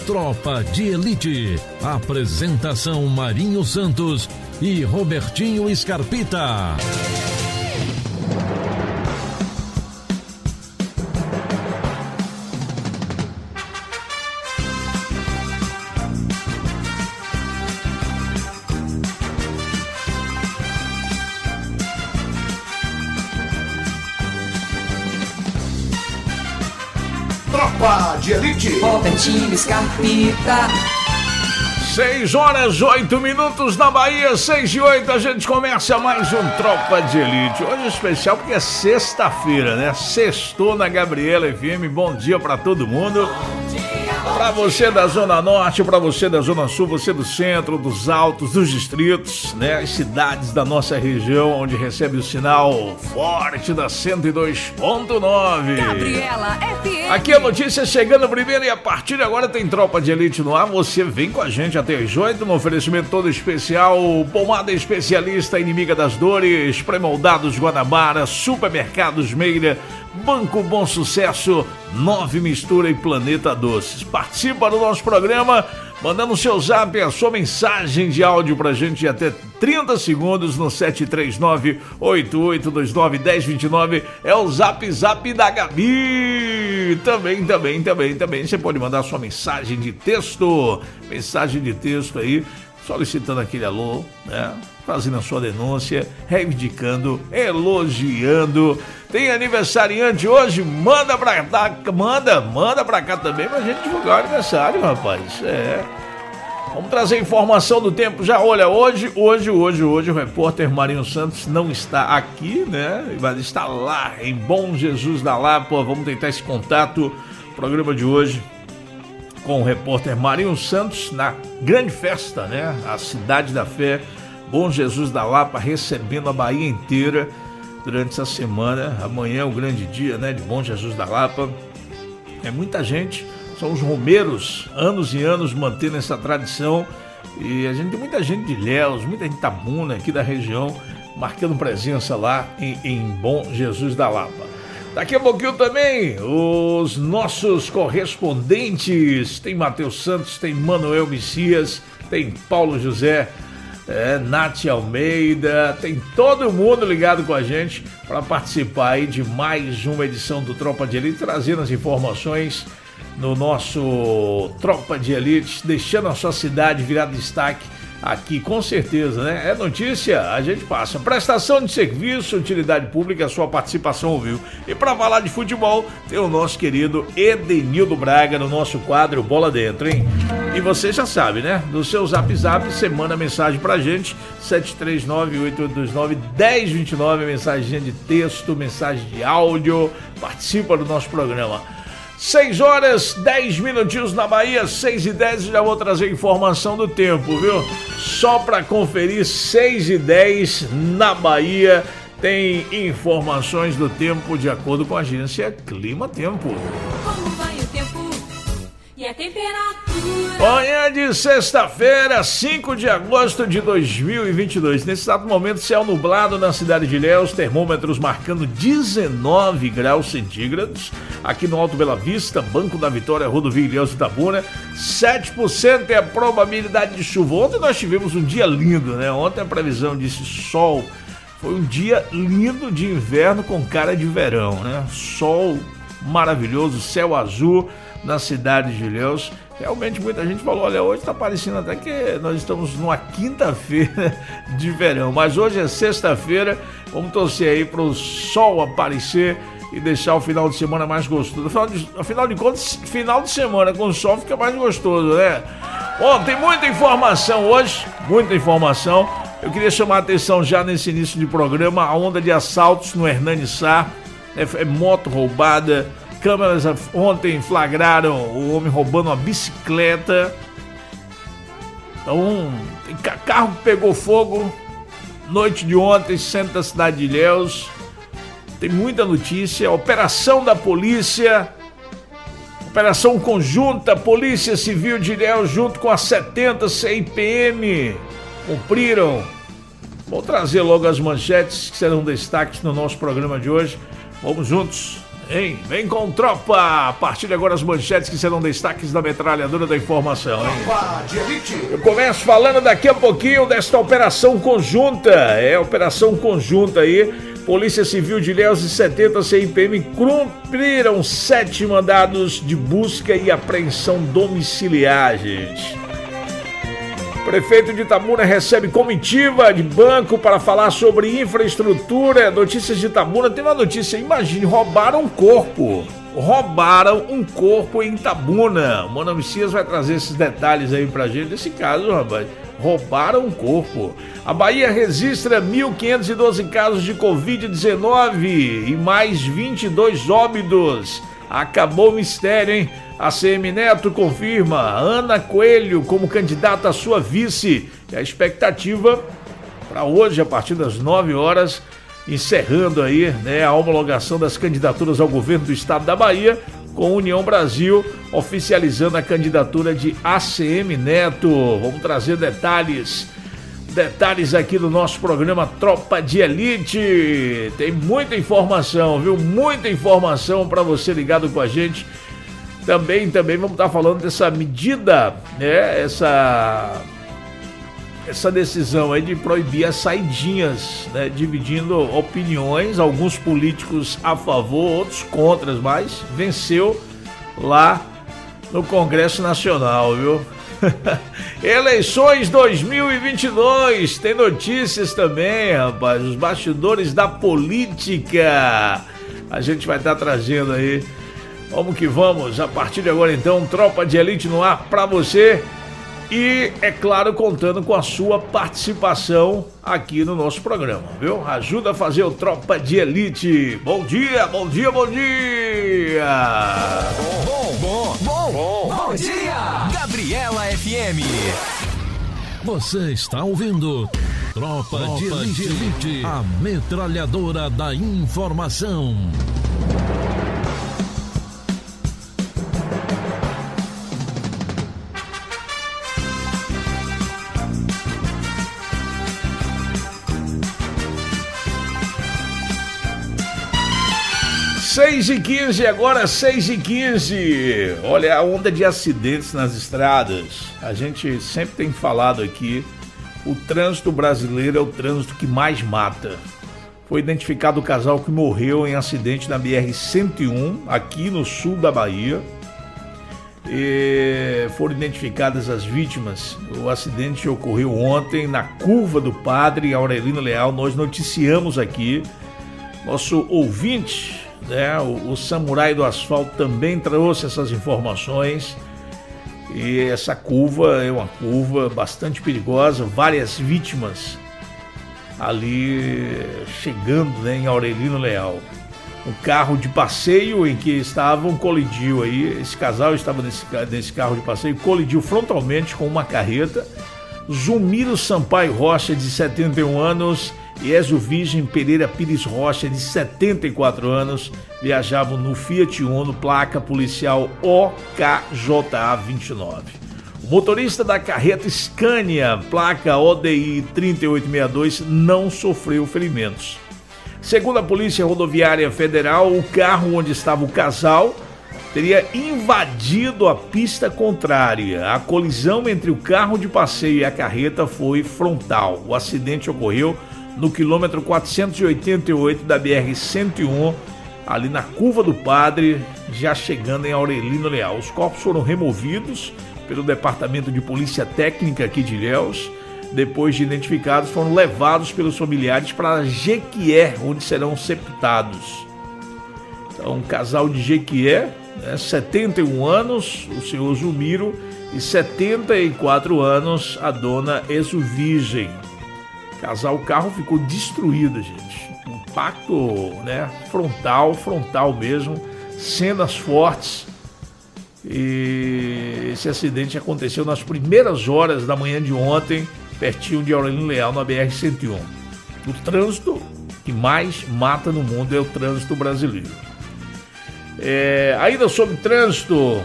Tropa de Elite. Apresentação Marinho Santos e Robertinho Scarpita. Tropa de Elite. Robertinho Scarpita. 6h08 na Bahia, 6h08, a gente começa mais um Tropa de Elite. Hoje é especial porque é sexta-feira, né? Sextou na Gabriela FM. Bom dia pra todo mundo. Pra você da Zona Norte, pra você da Zona Sul, você do centro, dos altos, dos distritos, né? As cidades da nossa região, onde recebe o sinal forte da 102.9. Gabriela FM. Aqui a notícia chegando primeiro e a partir de agora tem Tropa de Elite no ar. Você vem com a gente até às 8 no oferecimento todo especial. Pomada especialista, inimiga das dores, pré-moldados Guanabara, Supermercados Meira, Banco Bom Sucesso, 9 Mistura e Planeta Doces. Participa do nosso programa, mandando o seu zap, a sua mensagem de áudio pra gente de até 30 segundos no 739-8829-1029. É o zap da Gabi. Também. Você pode mandar sua mensagem de texto. Mensagem de texto aí, solicitando aquele alô, né? Fazendo a sua denúncia, reivindicando, elogiando. Tem aniversariante hoje? Manda pra cá também pra gente divulgar o aniversário, rapaz. Vamos trazer informação do tempo já. Olha, hoje o repórter Marinho Santos não está aqui, né? Mas está lá em Bom Jesus da Lapa. Vamos tentar esse contato. Programa de hoje com o repórter Marinho Santos na grande festa, né? A Cidade da Fé, Bom Jesus da Lapa, recebendo a Bahia inteira durante essa semana. Amanhã é o grande dia, né, de Bom Jesus da Lapa. É muita gente, são os romeiros, anos e anos mantendo essa tradição. E a gente tem muita gente de Ilhéus, muita gente de Itabuna, aqui da região, marcando presença lá em Bom Jesus da Lapa. Daqui a pouquinho também, os nossos correspondentes. Tem Matheus Santos, tem Manuel Messias, tem Paulo José, Nath Almeida, tem todo mundo ligado com a gente para participar aí de mais uma edição do Tropa de Elite, trazendo as informações no nosso Tropa de Elite, deixando a sua cidade virar destaque aqui, com certeza, né? É notícia, a gente passa. Prestação de serviço, utilidade pública, a sua participação ouviu. E para falar de futebol, tem o nosso querido Edenildo Braga no nosso quadro Bola Dentro, hein? E você já sabe, né? Do seu zap, você manda mensagem pra gente, 739-8829-1029, mensagem de texto, mensagem de áudio, participa do nosso programa. 6h10 na Bahia, 6h10, já vou trazer informação do tempo, viu? Só para conferir, 6h10 na Bahia, tem informações do tempo de acordo com a agência Clima Tempo. Como vai o tempo e a temperatura? Manhã de sexta-feira, 5 de agosto de 2022. Nesse exato momento, céu nublado na cidade de Ilhéus, termômetros marcando 19 graus centígrados. Aqui no Alto Bela Vista, Banco da Vitória, Rodovia Ilhéus Itabuna, 7% é a probabilidade de chuva. Ontem nós tivemos um dia lindo, né? Ontem a previsão disse sol. Foi um dia lindo de inverno com cara de verão, né? Sol maravilhoso, céu azul na cidade de Ilhéus. Realmente muita gente falou, olha, hoje tá parecendo até que nós estamos numa quinta-feira de verão, mas hoje é sexta-feira, vamos torcer aí pro sol aparecer e deixar o final de semana mais gostoso. Afinal de contas, final de semana com sol fica mais gostoso, né? Bom, tem muita informação hoje, muita informação. Eu queria chamar a atenção já nesse início de programa, a onda de assaltos no Hernani Sá, moto roubada. Câmeras ontem flagraram o homem roubando uma bicicleta. Então, carro que pegou fogo noite de ontem, centro da cidade de Ilhéus. Tem muita notícia. Operação da polícia, operação conjunta, Polícia Civil de Ilhéus junto com a 70 CIPM cumpriram. Vou trazer logo as manchetes que serão destaques no nosso programa de hoje. Vamos juntos. hein? Vem com Tropa! A partir de agora as manchetes que serão destaques da metralhadora da informação, hein? Tropa de Elite. Eu começo falando daqui a pouquinho desta operação conjunta. Operação conjunta aí. Polícia Civil de Ilhéus e 70 CIPM cumpriram 7 mandados de busca e apreensão domiciliar, gente. Prefeito de Itabuna recebe comitiva de banco para falar sobre infraestrutura. Notícias de Itabuna, tem uma notícia, imagine, roubaram um corpo. Roubaram um corpo em Itabuna. O Mano Messias vai trazer esses detalhes aí pra gente. Nesse caso, rapaz, roubaram um corpo. A Bahia registra 1.512 casos de Covid-19 e mais 22 óbitos. Acabou o mistério, hein? A ACM Neto confirma Ana Coelho como candidata à sua vice. E a expectativa para hoje, a partir das 9 horas, encerrando aí, né, a homologação das candidaturas ao governo do estado da Bahia, com União Brasil oficializando a candidatura de ACM Neto. Vamos trazer detalhes aqui do nosso programa Tropa de Elite. Tem muita informação, viu? Muita informação para você ligado com a gente. Também vamos estar falando dessa medida, né? Essa decisão aí de proibir as saidinhas, né? Dividindo opiniões, alguns políticos a favor, outros contra, mas venceu lá no Congresso Nacional, viu? Eleições 2022, tem notícias também, rapaz, os bastidores da política, a gente vai estar trazendo aí. Vamos que vamos, a partir de agora então, Tropa de Elite no ar pra você e, é claro, contando com a sua participação aqui no nosso programa, viu? Ajuda a fazer o Tropa de Elite. Bom dia, bom dia, bom dia! Bom dia! Gabriela FM. Você está ouvindo Tropa de Elite, a metralhadora da informação. Seis e 15, agora 6h15. Olha a onda de acidentes nas estradas. A gente sempre tem falado aqui, o trânsito brasileiro é o trânsito que mais mata. Foi identificado o casal que morreu em acidente na BR-101, aqui no sul da Bahia. E foram identificadas as vítimas. O acidente ocorreu ontem na Curva do Padre, Aurelino Leal. Nós noticiamos aqui. Nosso ouvinte, né, o Samurai do Asfalto, também trouxe essas informações. E essa curva é uma curva bastante perigosa, várias vítimas ali chegando, né, em Aurelino Leal. Um carro de passeio em que estavam colidiu aí, esse casal estava nesse carro de passeio, colidiu frontalmente com uma carreta. Zumiro Sampaio Rocha, de 71 anos, e Ezio Virgem Pereira Pires Rocha, de 74 anos, viajavam no Fiat Uno, placa policial OKJA29. O motorista da carreta Scania, placa ODI 3862, não sofreu ferimentos. Segundo a Polícia Rodoviária Federal, o carro onde estava o casal teria invadido a pista contrária. A colisão entre o carro de passeio e a carreta foi frontal. O acidente ocorreu no quilômetro 488 da BR-101, ali na Curva do Padre, já chegando em Aurelino Leal. Os corpos foram removidos pelo Departamento de Polícia Técnica aqui de Ilhéus. Depois de identificados, foram levados pelos familiares para Jequié, onde serão sepultados. Então, um casal de Jequié, né, 71 anos, o senhor Zumiro, e 74 anos, a dona Ezio Virgem. O carro ficou destruído, gente. Impacto, né, frontal mesmo, cenas fortes. E esse acidente aconteceu nas primeiras horas da manhã de ontem, pertinho de Aurelino Leal, na BR-101. O trânsito que mais mata no mundo é o trânsito brasileiro. Ainda sobre trânsito,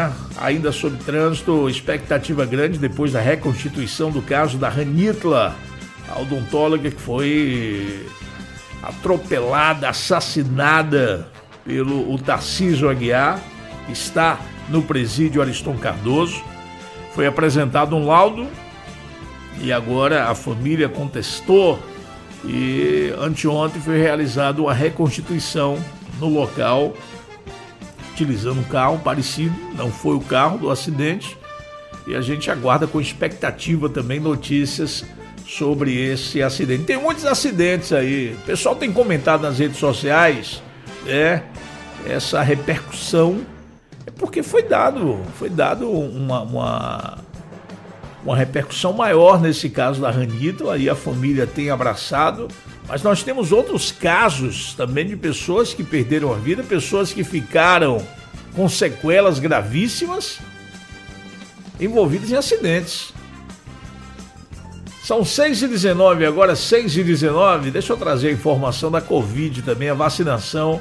expectativa grande depois da reconstituição do caso da Ranitla, a odontóloga que foi atropelada, assassinada pelo Tarcísio Aguiar, que está no presídio Ariston Cardoso. Foi apresentado um laudo e agora a família contestou e anteontem foi realizada uma reconstituição no local, utilizando um carro parecido, não foi o carro do acidente, e a gente aguarda com expectativa também notícias sobre esse acidente. Tem muitos acidentes aí, o pessoal tem comentado nas redes sociais, essa repercussão, é porque foi dado uma repercussão maior nesse caso da Ranito, aí a família tem abraçado, mas nós temos outros casos também de pessoas que perderam a vida, pessoas que ficaram com sequelas gravíssimas envolvidas em acidentes. São 6h19, agora 6h19, deixa eu trazer a informação da Covid também, a vacinação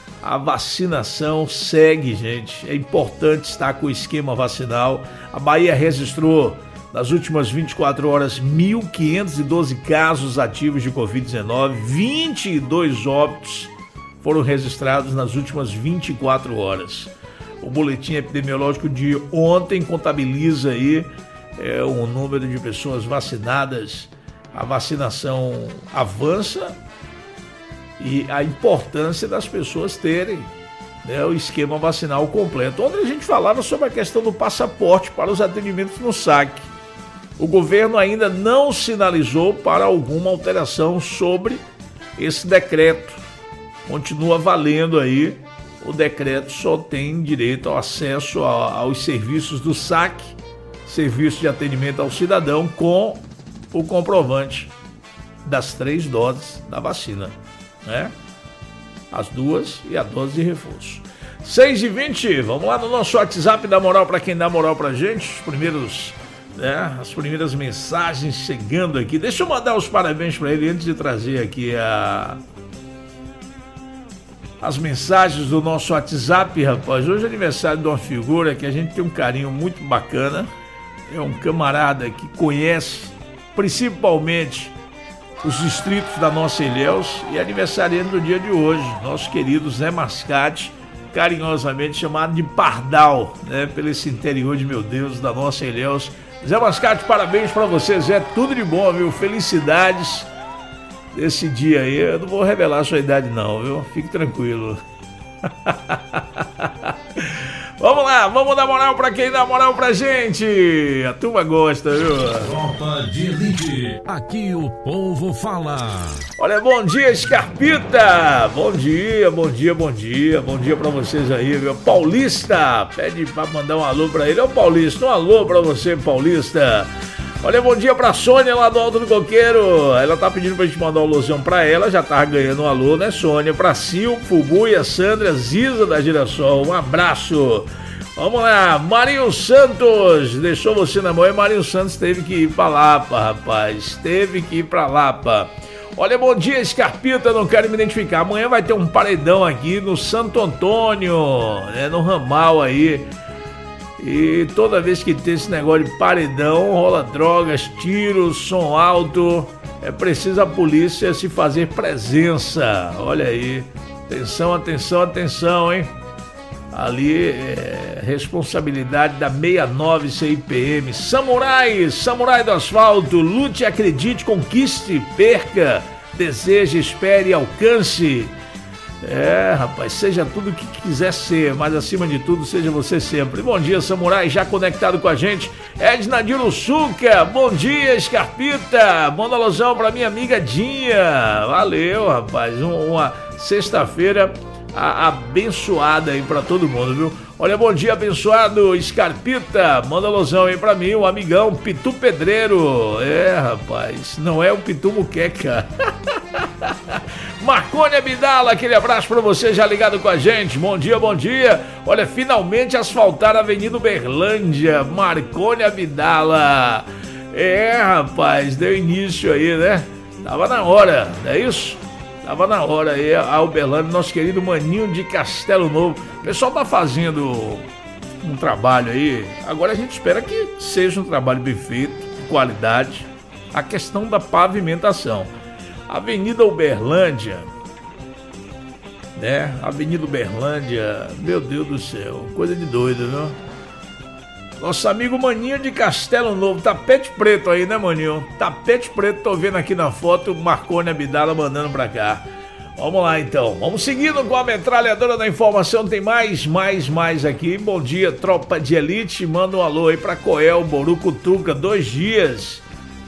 segue, gente, é importante estar com o esquema vacinal. A Bahia registrou nas últimas 24 horas 1.512 casos ativos de Covid-19, 22 óbitos foram registrados nas últimas 24 horas. O boletim epidemiológico de ontem contabiliza aí o número de pessoas vacinadas. A vacinação avança e a importância das pessoas terem o esquema vacinal completo. Ontem a gente falava sobre a questão do passaporte para os atendimentos no SAC. O governo ainda não sinalizou para alguma alteração sobre esse decreto. Continua valendo aí, o decreto só tem direito ao acesso aos serviços do SAC, Serviço de Atendimento ao Cidadão, com o comprovante das 3 doses da vacina, né? As 2 e a dose de reforço. 6h20, vamos lá no nosso WhatsApp, dá moral para quem dá moral pra gente, as primeiras mensagens chegando aqui. Deixa eu mandar os parabéns para ele antes de trazer aqui as mensagens do nosso WhatsApp, rapaz. Hoje é aniversário de uma figura que a gente tem um carinho muito bacana. É um camarada que conhece principalmente os distritos da nossa Ilhéus e aniversariante do dia de hoje, nosso querido Zé Mascate, carinhosamente chamado de Pardal, né, pelo esse interior de meu Deus, da nossa Ilhéus. Zé Mascate, parabéns pra você, Zé, tudo de bom, viu? Felicidades desse dia aí. Eu não vou revelar a sua idade não, viu? Fique tranquilo. Vamos lá, vamos dar moral pra quem dá moral pra gente. A turma gosta, viu? Tropa de Elite, aqui o povo fala. Olha, bom dia, Scarpita. Bom dia pra vocês aí, viu? Paulista, pede pra mandar um alô pra ele. Ô Paulista, um alô pra você, Paulista. Olha, bom dia pra Sônia lá do Alto do Coqueiro. Ela tá pedindo pra gente mandar um alôzão pra ela. Já tava ganhando um alô, né, Sônia? Pra Sil, Fubuia, Sandra, Ziza da Girassol. Um abraço. Vamos lá, Marinho Santos. Deixou você na mão e Marinho Santos teve que ir pra Lapa, rapaz. Teve que ir pra Lapa. Olha, bom dia, Scarpita. Não quero me identificar. Amanhã vai ter um paredão aqui no Santo Antônio, né, no ramal aí. E toda vez que tem esse negócio de paredão, rola drogas, tiros, som alto. É preciso a polícia se fazer presença. Olha aí. Atenção, atenção, atenção, hein? Ali é responsabilidade da 69 CIPM. Samurai do asfalto. Lute, acredite, conquiste, perca. Deseje, espere, alcance. Rapaz, seja tudo o que quiser ser, mas acima de tudo, seja você sempre. Bom dia, Samurai, já conectado com a gente. Edna Diruçuca, bom dia, Scarpita. Manda alusão pra minha amiga Dinha. Valeu, rapaz. Uma sexta-feira abençoada aí pra todo mundo, viu? Olha, bom dia, abençoado, Scarpita. Manda alusão aí pra mim, um amigão, Pitu Pedreiro. Rapaz, não é o Pitu Muqueca. Marconi Abdala, aquele abraço pra você já ligado com a gente. Bom dia, bom dia. Olha, finalmente asfaltaram a Avenida Uberlândia. Marconi Abdala. Rapaz, deu início aí, né? Tava na hora, não é isso? Tava na hora aí a Uberlândia, nosso querido Maninho de Castelo Novo. O pessoal tá fazendo um trabalho aí. Agora a gente espera que seja um trabalho bem feito, de qualidade. A questão da pavimentação. Avenida Uberlândia né? Avenida Uberlândia, meu Deus do céu, coisa de doido, viu? Nosso amigo Maninho de Castelo Novo, tapete preto aí, né, Maninho? Tapete preto, tô vendo aqui na foto, o Marconi Abdala mandando pra cá. Vamos lá, então. Vamos seguindo com a metralhadora da informação. Tem mais aqui. Bom dia, tropa de elite. Manda um alô aí pra Coel, Borucutuca. 2 dias.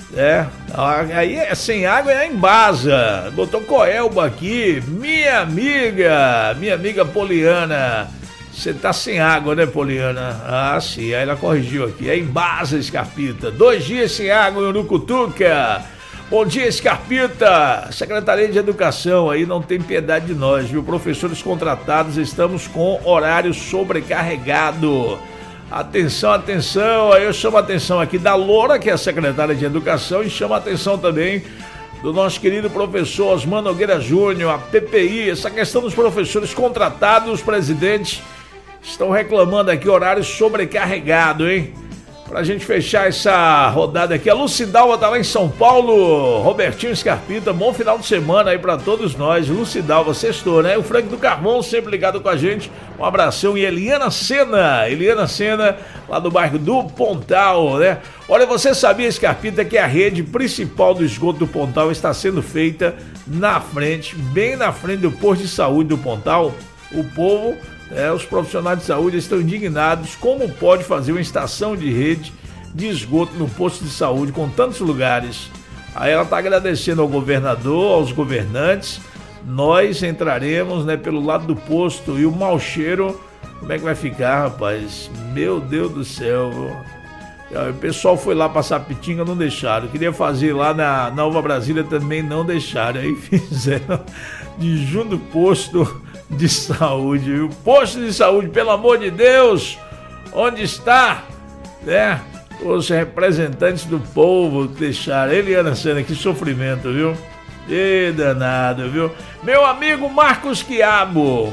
Aí é sem água, é em Embasa. Botou Coelba aqui. Minha amiga Poliana. Você tá sem água, né, Poliana? Ah, sim. Aí ela corrigiu aqui. É Embasa, Escarpita. 2 dias sem água em Urucutuca. Bom dia, Escarpita. Secretaria de Educação aí não tem piedade de nós, viu? Professores contratados, estamos com horário sobrecarregado. Atenção, aí eu chamo a atenção aqui da Loura, que é a secretária de Educação, e chamo a atenção também do nosso querido professor Osman Nogueira Júnior, a PPI, essa questão dos professores contratados, presidente, estão reclamando aqui horário sobrecarregado, hein? Pra gente fechar essa rodada aqui, a Lucidalva tá lá em São Paulo, Robertinho Escarpita, bom final de semana aí pra todos nós, Lucidalva, sextou, né? O Frank do Carvão sempre ligado com a gente, um abração, e Eliana Sena, lá do bairro do Pontal, né? Olha, você sabia, Escarpita, que a rede principal do esgoto do Pontal está sendo feita na frente, bem na frente do posto de saúde do Pontal? O povo... os profissionais de saúde estão indignados. Como pode fazer uma estação de rede de esgoto no posto de saúde com tantos lugares? Aí ela está agradecendo ao governador, aos governantes. Nós entraremos, né, pelo lado do posto, e o mau cheiro, como é que vai ficar, rapaz? Meu Deus do céu. O pessoal foi lá passar pitinga, não deixaram. Queria fazer lá na Nova Brasília, também não deixaram. Aí fizeram de junto do posto de saúde, viu? Posto de saúde, pelo amor de Deus, onde está, né, os representantes do povo que deixaram? Eliana Sena, que sofrimento, viu? E danado, viu? Meu amigo Marcos Quiabo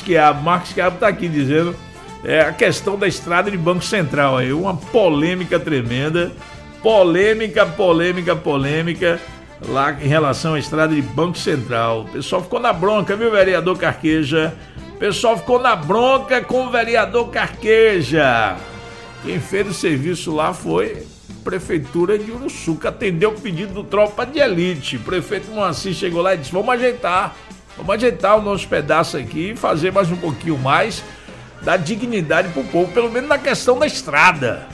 tá aqui dizendo a questão da estrada de Banco Central aí, uma polêmica tremenda, polêmica lá em relação à estrada de Banco Central. O pessoal ficou na bronca, viu, vereador Carqueja? O pessoal ficou na bronca com o vereador Carqueja. Quem fez o serviço lá foi a Prefeitura de Uruçuca, atendeu o pedido do Tropa de Elite. O prefeito Moacir chegou lá e disse: vamos ajeitar o nosso pedaço aqui e fazer mais um pouquinho mais, dar dignidade pro povo, pelo menos na questão da estrada.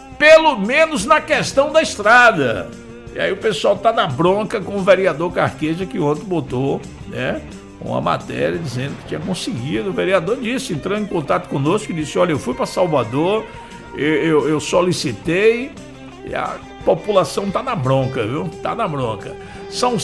E aí o pessoal tá na bronca com o vereador Carqueja, que ontem botou, né, uma matéria dizendo que tinha conseguido. O vereador disse, entrando em contato conosco, e disse: olha, eu fui para Salvador, eu solicitei, e a população tá na bronca, viu? Tá na bronca. São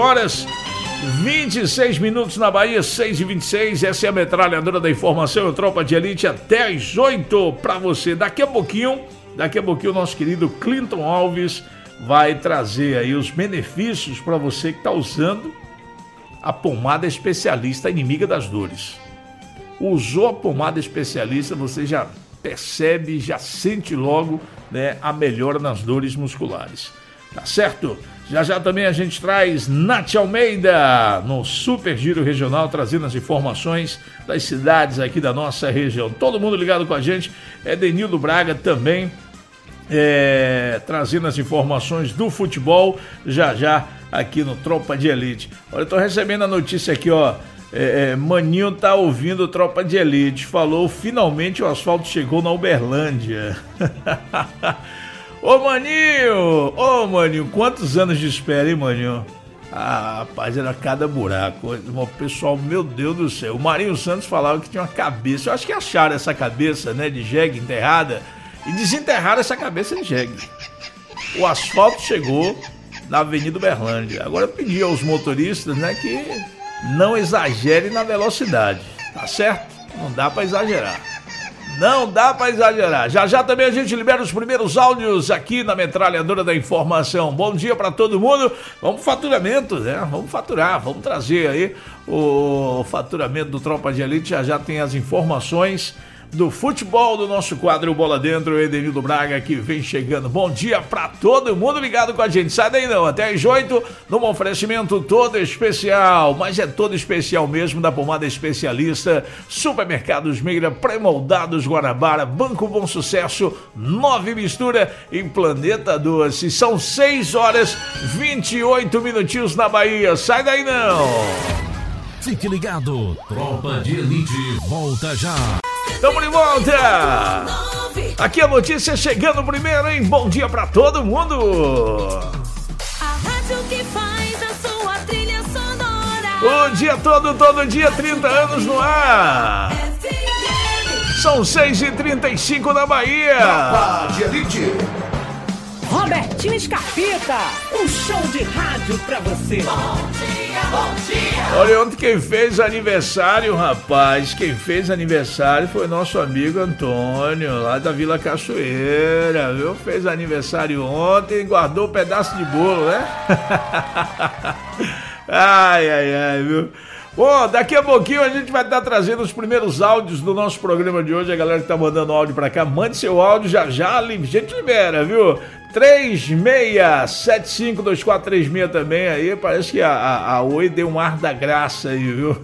6h26 na Bahia, 6h26, essa é a metralhadora da informação, Tropa de Elite, até às 8 para você. Daqui a pouquinho o nosso querido Clinton Alves vai trazer aí os benefícios para você que está usando a pomada especialista, inimiga das dores. Usou a pomada especialista, você já percebe, já sente logo, né, a melhora nas dores musculares. Tá certo? Já também a gente traz Nath Almeida no Super Giro Regional, trazendo as informações das cidades aqui da nossa região. Todo mundo ligado com a gente. Denildo Braga também trazendo as informações do futebol, já aqui no Tropa de Elite. Olha, eu tô recebendo a notícia aqui, ó. Maninho tá ouvindo Tropa de Elite, falou: finalmente o asfalto chegou na Uberlândia. Ô Maninho, quantos anos de espera, hein, Maninho? Ah, rapaz, era cada buraco. O pessoal, meu Deus do céu. O Marinho Santos falava que tinha uma cabeça. Eu acho que acharam essa cabeça, né, de jegue enterrada, e desenterraram essa cabeça de jegue. O asfalto chegou na Avenida Uberlândia. Agora eu pedi aos motoristas, né, que não exagerem na velocidade, tá certo? Não dá pra exagerar. Já também a gente libera os primeiros áudios aqui na metralhadora da informação. Bom dia pra todo mundo. Vamos pro faturamento, né? Vamos faturar, vamos trazer aí o faturamento do Tropa de Elite. Já tem as informações do futebol do nosso quadro Bola Dentro, Edenildo Braga, que vem chegando. Bom dia pra todo mundo ligado com a gente. Sai daí não, até às 8, num oferecimento todo especial, mas é todo especial mesmo, da Pomada Especialista, Supermercados Meira, Pré-Moldados Guanabara, Banco Bom Sucesso, 9 Mistura e Planeta Doce. São 6 horas 28 minutinhos na Bahia. Sai daí não! Fique ligado, Tropa de Elite volta já. Tamo de volta! Aqui a notícia chegando primeiro, hein? Bom dia pra todo mundo! A rádio que faz a sua trilha sonora. O dia todo dia, 30 anos no ar! São 6h35 na Bahia! Tropa de Elite. Robertinho Scarpita, um show de rádio pra você. Bom dia. Olha, ontem quem fez aniversário, rapaz, quem fez aniversário foi nosso amigo Antônio, lá da Vila Cachoeira, viu? Fez aniversário ontem e guardou um pedaço de bolo, né? Ai, viu? Bom, daqui a pouquinho a gente vai estar trazendo os primeiros áudios do nosso programa de hoje. A galera que tá mandando áudio pra cá, mande seu áudio, já a gente libera, viu? 36752436 também aí, parece que a Oi deu um ar da graça aí, viu?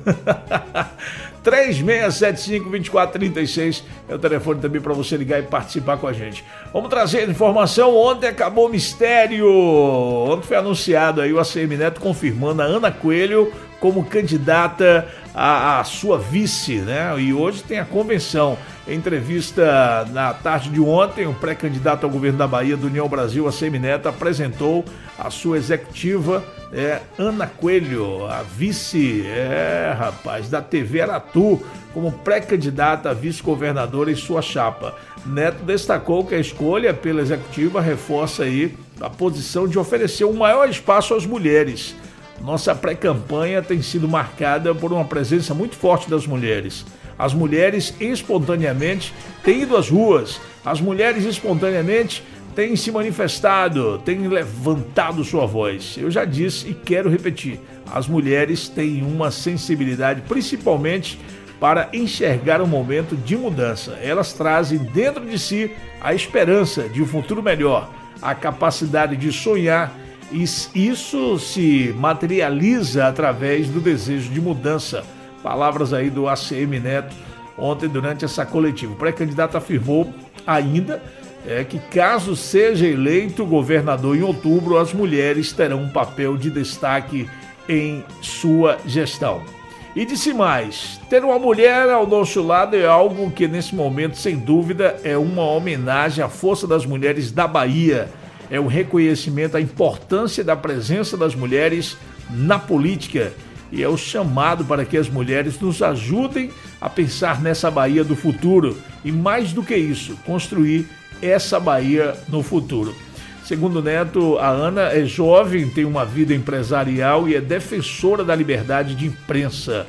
36752436 é o telefone também para você ligar e participar com a gente. Vamos trazer informação. Ontem acabou o mistério. Ontem foi anunciado aí o ACM Neto confirmando a Ana Coelho como candidata à sua vice, né? E hoje tem a convenção. Em entrevista na tarde de ontem, o pré-candidato ao governo da Bahia do União Brasil, ACM Neto, apresentou a sua executiva, Ana Coelho, a vice, da TV Aratu, como pré-candidata a vice-governadora em sua chapa. Neto destacou que a escolha pela executiva reforça aí a posição de oferecer um maior espaço às mulheres. Nossa pré-campanha tem sido marcada por uma presença muito forte das mulheres. As mulheres espontaneamente têm ido às ruas, as mulheres espontaneamente têm se manifestado, têm levantado sua voz. Eu já disse e quero repetir, as mulheres têm uma sensibilidade principalmente para enxergar um momento de mudança. Elas trazem dentro de si a esperança de um futuro melhor, a capacidade de sonhar. Isso se materializa através do desejo de mudança. Palavras aí do ACM Neto ontem durante essa coletiva. O pré-candidato afirmou ainda que caso seja eleito governador em outubro, as mulheres terão um papel de destaque em sua gestão. E disse mais, ter uma mulher ao nosso lado é algo que nesse momento, sem dúvida, é uma homenagem à força das mulheres da Bahia. É um reconhecimento à importância da presença das mulheres na política e é o chamado para que as mulheres nos ajudem a pensar nessa Bahia do futuro e, mais do que isso, construir essa Bahia no futuro. Segundo Neto, a Ana é jovem, tem uma vida empresarial e é defensora da liberdade de imprensa.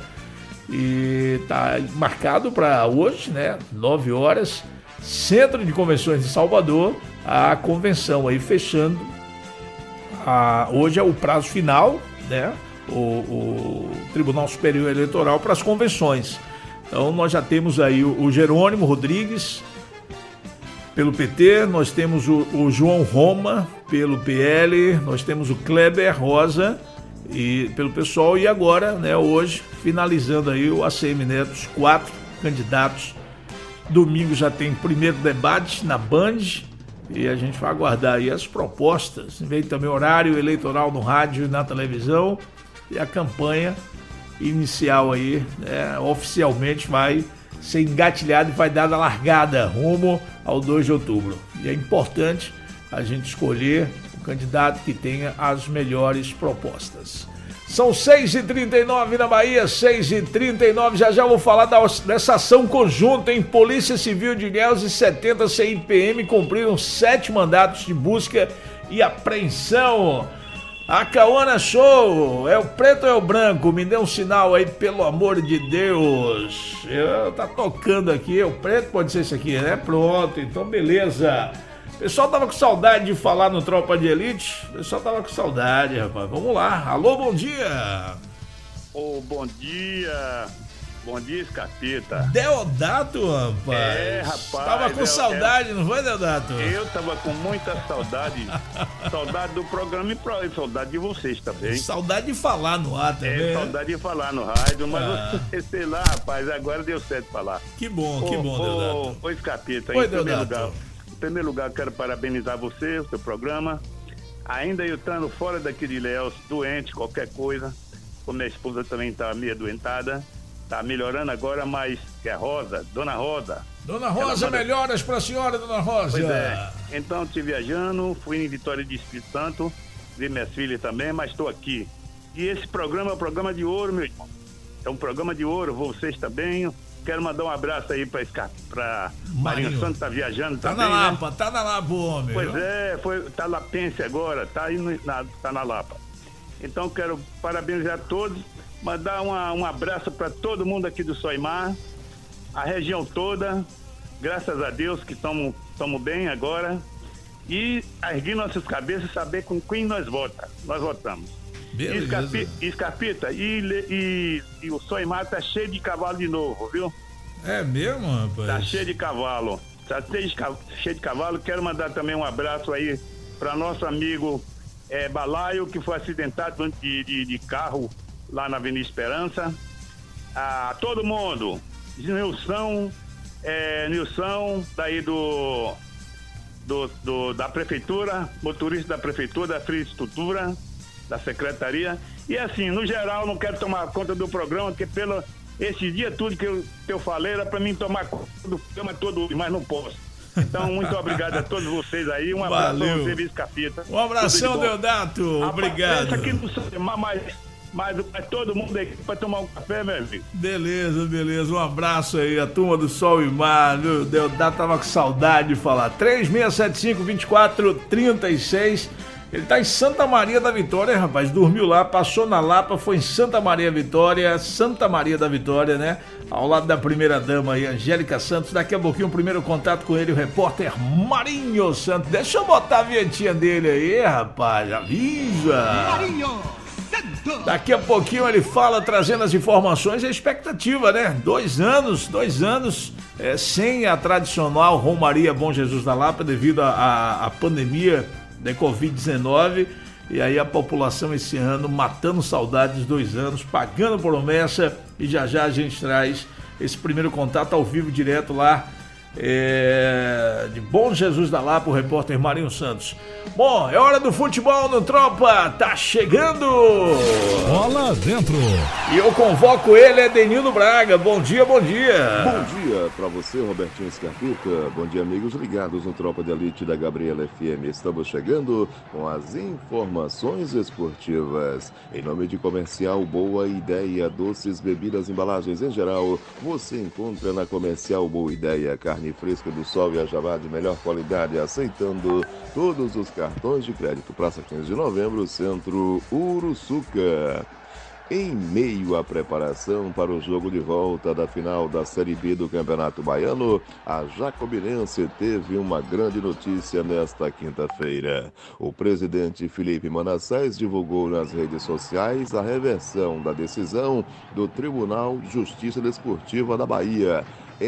E está marcado para hoje, né, 9 horas, Centro de Convenções de Salvador, a convenção aí fechando. Hoje é o prazo final, né? O Tribunal Superior Eleitoral para as convenções. Então nós já temos aí o Jerônimo Rodrigues pelo PT, nós temos o João Roma pelo PL, nós temos o Kleber Rosa e pelo PSOL e agora, né, hoje, finalizando aí o ACM Neto, os 4 candidatos. Domingo já tem primeiro debate na Band e a gente vai aguardar aí as propostas. Vem também horário eleitoral no rádio e na televisão. E a campanha inicial aí, oficialmente vai ser engatilhada e vai dar a largada rumo ao 2 de outubro. E é importante a gente escolher o candidato que tenha as melhores propostas. São 6h39 na Bahia, 6h39, já vou falar dessa ação conjunta em Polícia Civil de Ilhéus e 70 CIPM cumpriram 7 mandatos de busca e apreensão. A Cauana Show, é o preto ou é o branco? Me dê um sinal aí, pelo amor de Deus. Tá tocando aqui, é o preto, pode ser esse aqui, né? Pronto, então beleza. O pessoal tava com saudade de falar no Tropa de Elite. O pessoal tava com saudade, rapaz. Vamos lá. Alô, bom dia. Bom dia. Bom dia, Escapita. Deodato, rapaz. Rapaz. Tava com saudade, não foi, Deodato? Eu tava com muita saudade. Saudade do programa e saudade de vocês também. Saudade de falar no ar também. Saudade de falar no rádio, mas sei lá, rapaz, agora deu certo falar. Que bom, Deodato. Ô, Escapita, Oi, em primeiro lugar, quero parabenizar você, o seu programa. Ainda eu estando fora daqui de Ilhéus, doente, qualquer coisa. Como minha esposa também tá meio adoentada. Tá melhorando agora, mas que é Rosa, Dona Rosa. Dona Rosa, melhoras pra senhora, Dona Rosa. Pois é. Então, estive viajando, fui em Vitória de Espírito Santo, vi minhas filhas também, mas estou aqui. E esse programa é um programa de ouro, meu irmão. É um programa de ouro, vocês também. Quero mandar um abraço aí pra Marinho Santos, tá viajando também. Tá na Lapa, homem. Pois é, tá lapense agora, tá aí tá na Lapa. Então, quero parabenizar todos. Mandar um abraço para todo mundo aqui do Soimar, a região toda, graças a Deus que estamos bem agora, e erguer nossas cabeças e saber com quem nós votamos. Beleza. Escapita, e o Soimar tá cheio de cavalo de novo, viu? É mesmo, rapaz? Tá cheio de cavalo. Cheio de cavalo. Quero mandar também um abraço aí para nosso amigo Balaio, que foi acidentado de carro lá na Avenida Esperança. A todo mundo, Nilson, daí da prefeitura, motorista da prefeitura, da infraestrutura, da secretaria. E assim, no geral, não quero tomar conta do programa, porque esse dia tudo que eu falei era para mim tomar conta do programa todo, mas não posso. Então, muito obrigado a todos vocês aí. Um abraço para você, Escapita. Um abração, Deodato. Obrigado. Essa aqui não sei, mas todo mundo aqui para tomar um café, meu amigo. Beleza. Um abraço aí, a turma do Sol e Mar. O Deodato tava com saudade de falar. 3675-2436. Ele tá em Santa Maria da Vitória, rapaz. Dormiu lá, passou na Lapa, foi em Santa Maria da Vitória, né? Ao lado da primeira-dama aí, Angélica Santos. Daqui a pouquinho, o primeiro contato com ele, o repórter Marinho Santos. Deixa eu botar a vinhetinha dele aí, rapaz. Avisa! Marinho! Daqui a pouquinho ele fala, trazendo as informações e a expectativa, né? 2 anos sem a tradicional Romaria Bom Jesus da Lapa devido à pandemia da Covid-19, e aí a população esse ano matando saudades, 2 anos, pagando promessa, e já a gente traz esse primeiro contato ao vivo direto lá de Bom Jesus da Lapa, o repórter Marinho Santos. Bom, é hora do futebol no Tropa, tá chegando! Bola dentro! E eu convoco ele, Edenildo Braga. Bom dia! Bom dia pra você, Robertinho Escapita. Bom dia, amigos ligados no Tropa de Elite da Gabriela FM. Estamos chegando com as informações esportivas. Em nome de Comercial Boa Ideia, doces, bebidas, embalagens em geral, você encontra na Comercial Boa Ideia, carne fresca do sol e a javá de melhor qualidade, aceitando todos os cartões de crédito. Praça 15 de Novembro, Centro Uruçuca. Em meio à preparação para o jogo de volta da final da Série B do Campeonato Baiano, a Jacobinense teve uma grande notícia nesta quinta-feira. O presidente Felipe Manassés divulgou nas redes sociais a reversão da decisão do Tribunal de Justiça Desportiva da Bahia,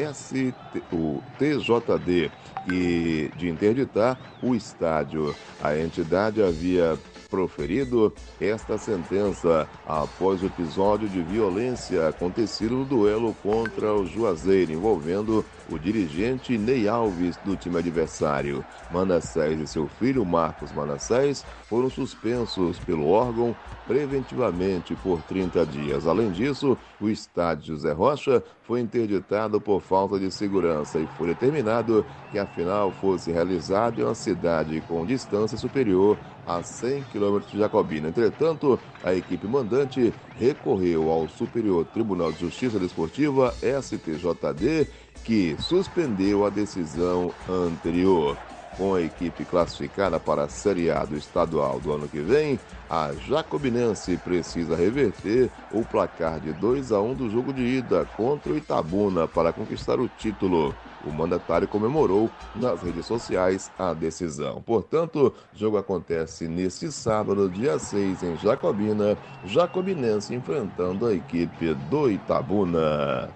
o TJD, e de interditar o estádio. A entidade havia proferido esta sentença após o episódio de violência acontecido no duelo contra o Juazeiro, envolvendo o dirigente Ney Alves do time adversário. Manassés e seu filho Marcos Manassés foram suspensos pelo órgão preventivamente por 30 dias. Além disso, o estádio José Rocha foi interditado por falta de segurança e foi determinado que a final fosse realizada em uma cidade com distância superior a 100 km de Jacobina. Entretanto, a equipe mandante recorreu ao Superior Tribunal de Justiça Desportiva, STJD, que suspendeu a decisão anterior. Com a equipe classificada para a Série A do estadual do ano que vem, a Jacobinense precisa reverter o placar de 2-1 do jogo de ida contra o Itabuna para conquistar o título. O mandatário comemorou nas redes sociais a decisão. Portanto, o jogo acontece neste sábado, dia 6, em Jacobina, Jacobinense enfrentando a equipe do Itabuna.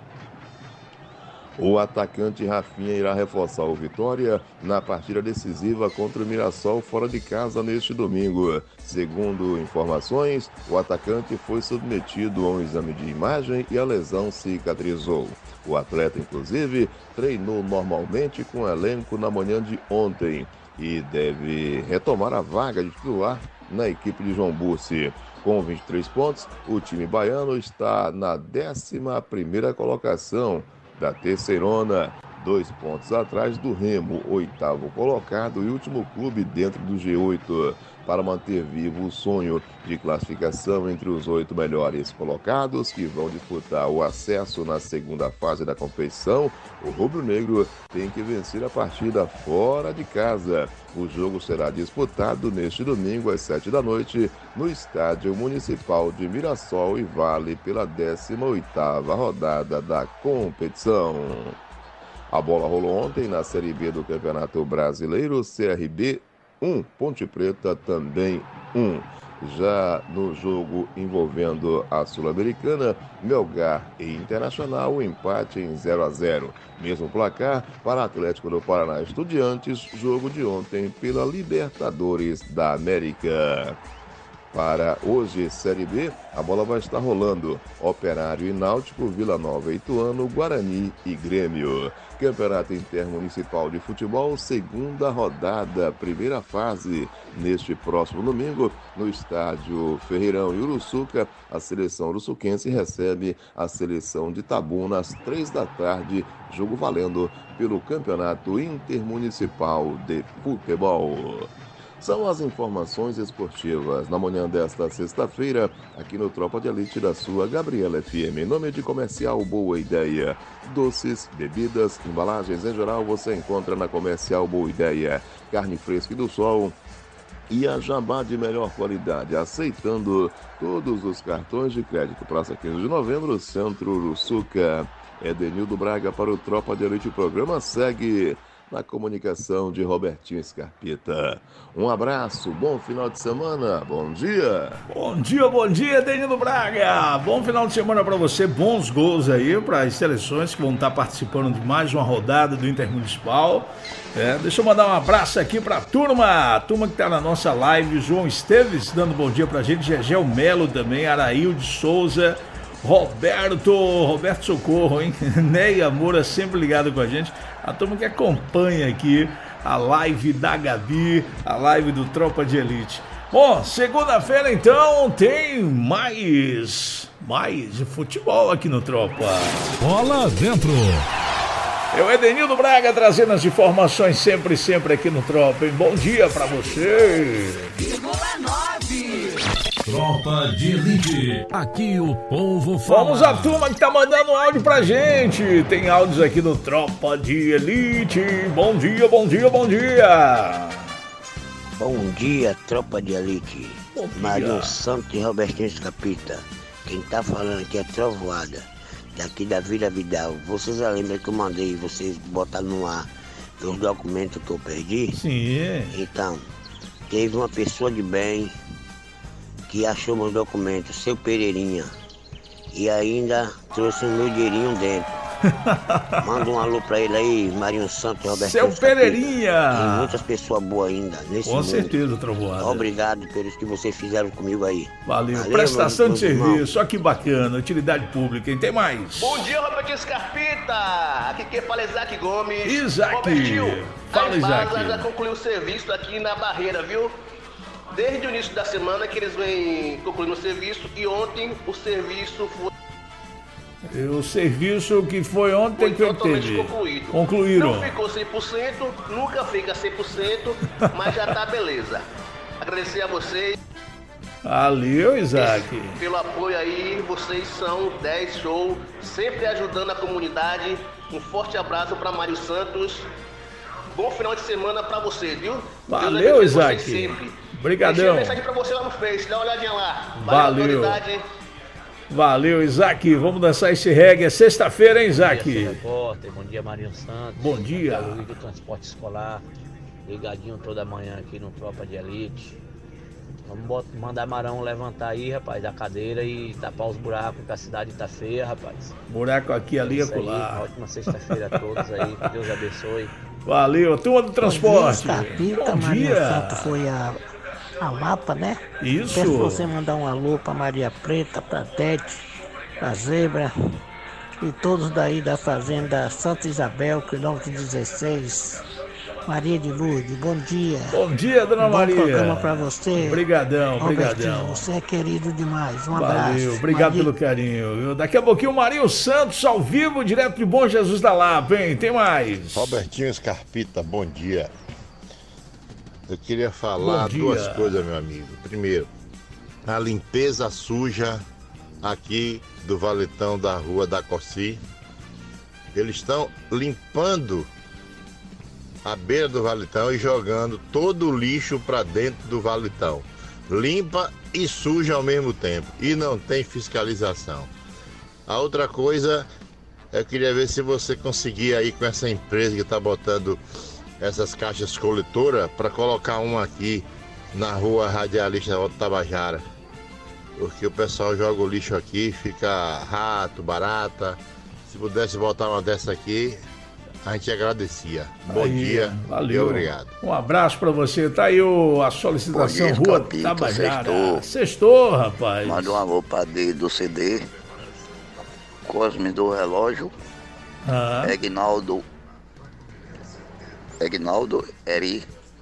O atacante Rafinha irá reforçar o Vitória na partida decisiva contra o Mirassol fora de casa neste domingo. Segundo informações, o atacante foi submetido a um exame de imagem e a lesão cicatrizou. O atleta, inclusive, treinou normalmente com o elenco na manhã de ontem e deve retomar a vaga de titular na equipe de João Bussi. Com 23 pontos, o time baiano está na 11ª colocação da Terceirona, 2 pontos atrás do Remo, 8º colocado e último clube dentro do G8. Para manter vivo o sonho de classificação entre os 8 melhores colocados que vão disputar o acesso na segunda fase da competição, o rubro-negro tem que vencer a partida fora de casa. O jogo será disputado neste domingo às 7 da noite no Estádio Municipal de Mirassol e vale pela 18ª rodada da competição. A bola rolou ontem na Série B do Campeonato Brasileiro, CRB 1, Ponte Preta também 1. Já no jogo envolvendo a Sul-Americana, Melgar e Internacional, o empate em 0-0. Mesmo placar para Atlético do Paraná Estudiantes, jogo de ontem pela Libertadores da América. Para hoje, Série B, a bola vai estar rolando. Operário e Náutico, Vila Nova e Ituano, Guarani e Grêmio. Campeonato Intermunicipal de Futebol, segunda rodada, primeira fase. Neste próximo domingo, no estádio Ferreirão e Uruçuca, a seleção uruçuquense recebe a seleção de Itabuna às 3 da tarde, jogo valendo pelo Campeonato Intermunicipal de Futebol. São as informações esportivas na manhã desta sexta-feira, aqui no Tropa de Elite da sua Gabriela FM. Em nome de Comercial Boa Ideia. Doces, bebidas, embalagens em geral você encontra na Comercial Boa Ideia. Carne fresca e do sol e a jabá de melhor qualidade, aceitando todos os cartões de crédito. Praça 15 de Novembro, Centro Uruçuca. Edenildo Braga para o Tropa de Elite. O programa segue na comunicação de Robertinho Scarpita. Um abraço, bom final de semana, bom dia. Bom dia, Edenildo Braga. Bom final de semana para você, bons gols aí para as seleções que vão estar participando de mais uma rodada do Intermunicipal. Deixa eu mandar um abraço aqui para a turma que está na nossa live, João Esteves dando bom dia para a gente, Gegel Melo também, Arailde Souza, Roberto Socorro, hein? Neia Moura sempre ligado com a gente. A turma que acompanha aqui a live da Gabi, a live do Tropa de Elite. Bom, segunda-feira então tem mais futebol aqui no Tropa. Bola dentro. É o Edenildo Braga trazendo as informações sempre aqui no Tropa. Hein? Bom dia pra você. 9. Tropa de Elite. Aqui o povo fala. Vamos à turma que tá mandando áudio pra gente. Tem áudios aqui no Tropa de Elite. Bom dia. Bom dia, Tropa de Elite. Marinho Santos e Robertinho Scarpita. Quem tá falando aqui é Trovoada, daqui da Vila Vidal. Vocês lembram que eu mandei vocês botar no ar os documentos que eu perdi? Sim. Então, teve uma pessoa de bem que achou meus documentos, seu Pereirinha, e ainda trouxe o meu dinheirinho dentro. Manda um alô pra ele aí, Marinho Santos e Roberto. Seu Pereirinha! Tem muitas pessoas boas ainda nesse mundo. Com certeza, Trovoada. Obrigado pelos que vocês fizeram comigo aí. Valeu. Prestação de serviço, olha que bacana, utilidade pública, hein? Tem mais. Bom dia, Robertinho Scarpita. Aqui quem fala é Isaac Gomes. Isaac. Robertinho, fala, Isaac. A já concluiu o serviço aqui na Barreira, viu? Desde o início da semana que eles vêm concluindo o serviço e ontem o serviço foi... O serviço que foi ontem que totalmente teve. Concluíram. Não ficou 100%, nunca fica 100%, mas já tá beleza. Agradecer a vocês. Valeu, Isaac. Pelo apoio aí, vocês são 10 show, sempre ajudando a comunidade. Um forte abraço para Mário Santos. Bom final de semana para vocês, viu? Valeu, Isaac. Obrigadão. Deixei a mensagem para você lá no Face, dá uma olhadinha lá. Valeu. Valeu, Isaac. Vamos dançar esse reggae. É sexta-feira, hein, Isaac? Bom dia, Marinho Santos. Bom dia. Luiz do Transporte Escolar. Ligadinho toda manhã aqui no Tropa de Elite. Vamos mandar Marão levantar aí, rapaz, da cadeira e tapar os buracos, que a cidade tá feia, rapaz. Buraco aqui, ali e acolá. Ótima sexta-feira a todos aí, que Deus abençoe. Valeu, turma do transporte. Bom dia. Santos foi a Lapa, né? Isso. Peço você mandar um alô pra Maria Preta, pra Tete, pra Zebra e todos daí da fazenda Santa Isabel, quilômetro 16. Maria de Lourdes, bom dia. Bom dia, dona Maria. Bom programa pra você. Obrigadão. Você é querido demais. Um abraço. Valeu, obrigado pelo carinho. Daqui a pouquinho o Marinho Santos ao vivo, direto de Bom Jesus da Lapa, hein? Tem mais. Robertinho Scarpita, bom dia. Eu queria falar duas coisas, meu amigo. Primeiro, a limpeza suja aqui do valetão da rua da Cossi. Eles estão limpando a beira do valetão e jogando todo o lixo para dentro do valetão. Limpa e suja ao mesmo tempo. E não tem fiscalização. A outra coisa, eu queria ver se você conseguia aí com essa empresa que está botando essas caixas coletoras para colocar uma aqui na rua Radialista Otto Tabajara. Porque o pessoal joga o lixo aqui, fica rato, barata. Se pudesse botar uma dessa aqui, a gente agradecia. Bom dia. Valeu. E obrigado. Um abraço pra você. Tá aí a solicitação dia, Rua Capita, Tabajara. Sextou, rapaz. Manda um alô pra D do CD. Cosme do Relógio. Egnaldo Eri.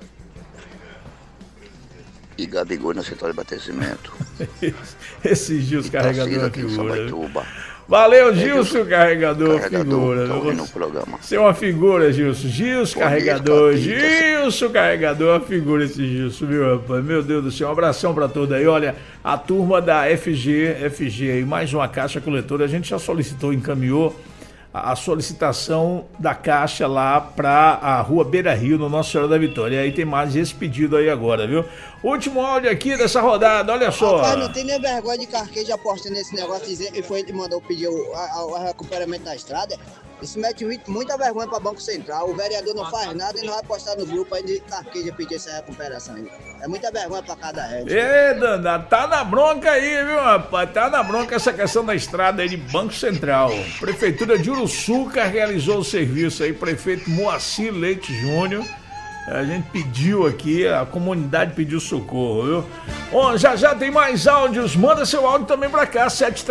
E Gabigol na central de abastecimento. Esse Gilson carregador aqui figura. Valeu, Gilson, carregador figura. No programa. Você é uma figura, Gilson. Gilson, carregador. Gilson, carregador, uma figura esse Gilson, viu, rapaz? Meu Deus do céu, um abração pra todos aí. Olha, a turma da FG aí, mais uma caixa coletora. A gente já solicitou, encaminhou a solicitação da caixa lá para a rua Beira Rio, no Nossa Senhora da Vitória. E aí tem mais esse pedido aí agora, viu? Último áudio aqui dessa rodada, olha só. Rapaz, não tem nem vergonha de carqueja apostando nesse negócio, dizendo que foi ele mandou pedir o recuperamento da estrada. Isso mete muita vergonha para o Banco Central. O vereador não faz nada e não vai postar no grupo aí de carqueja pedir essa recuperação aí. É muita vergonha para cada rede. Ê, danado, tá na bronca aí, viu, rapaz? Tá na bronca essa questão da estrada aí de Banco Central. Prefeitura de Uruçuca realizou o serviço aí, prefeito Moacir Leite Júnior. A gente pediu aqui, a comunidade pediu socorro, viu? Bom, já tem mais áudios. Manda seu áudio também pra cá,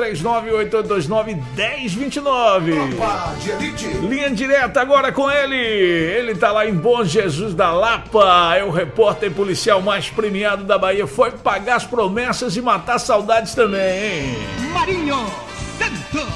739-8829-1029. Linha direta agora com ele. Ele tá lá em Bom Jesus da Lapa. É o repórter policial mais premiado da Bahia. Foi pagar as promessas e matar saudades também, hein? Marinho Santos.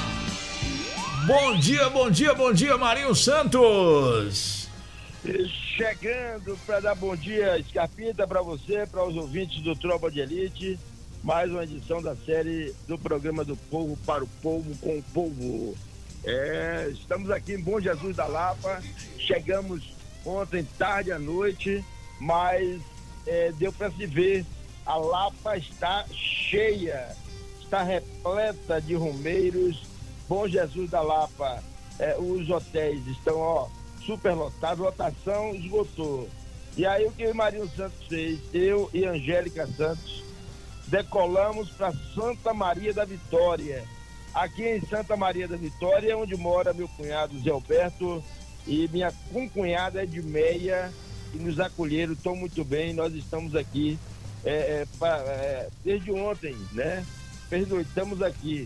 Bom dia, Marinho Santos. Chegando para dar bom dia, Scarpita, para você, para os ouvintes do Tropa de Elite, mais uma edição da série do programa do Povo para o Povo, com o Povo. Estamos aqui em Bom Jesus da Lapa, chegamos ontem tarde à noite, mas deu para se ver, a Lapa está cheia, está repleta de romeiros. Bom Jesus da Lapa, os hotéis estão, super lotado, lotação esgotou. E aí o que o Marinho Santos fez? Eu e Angélica Santos decolamos para Santa Maria da Vitória. Aqui em Santa Maria da Vitória, onde mora meu cunhado Zé Alberto e minha concunhada Edmeia, que nos acolheram tão muito bem. Nós estamos aqui desde ontem, né? Pernoitamos aqui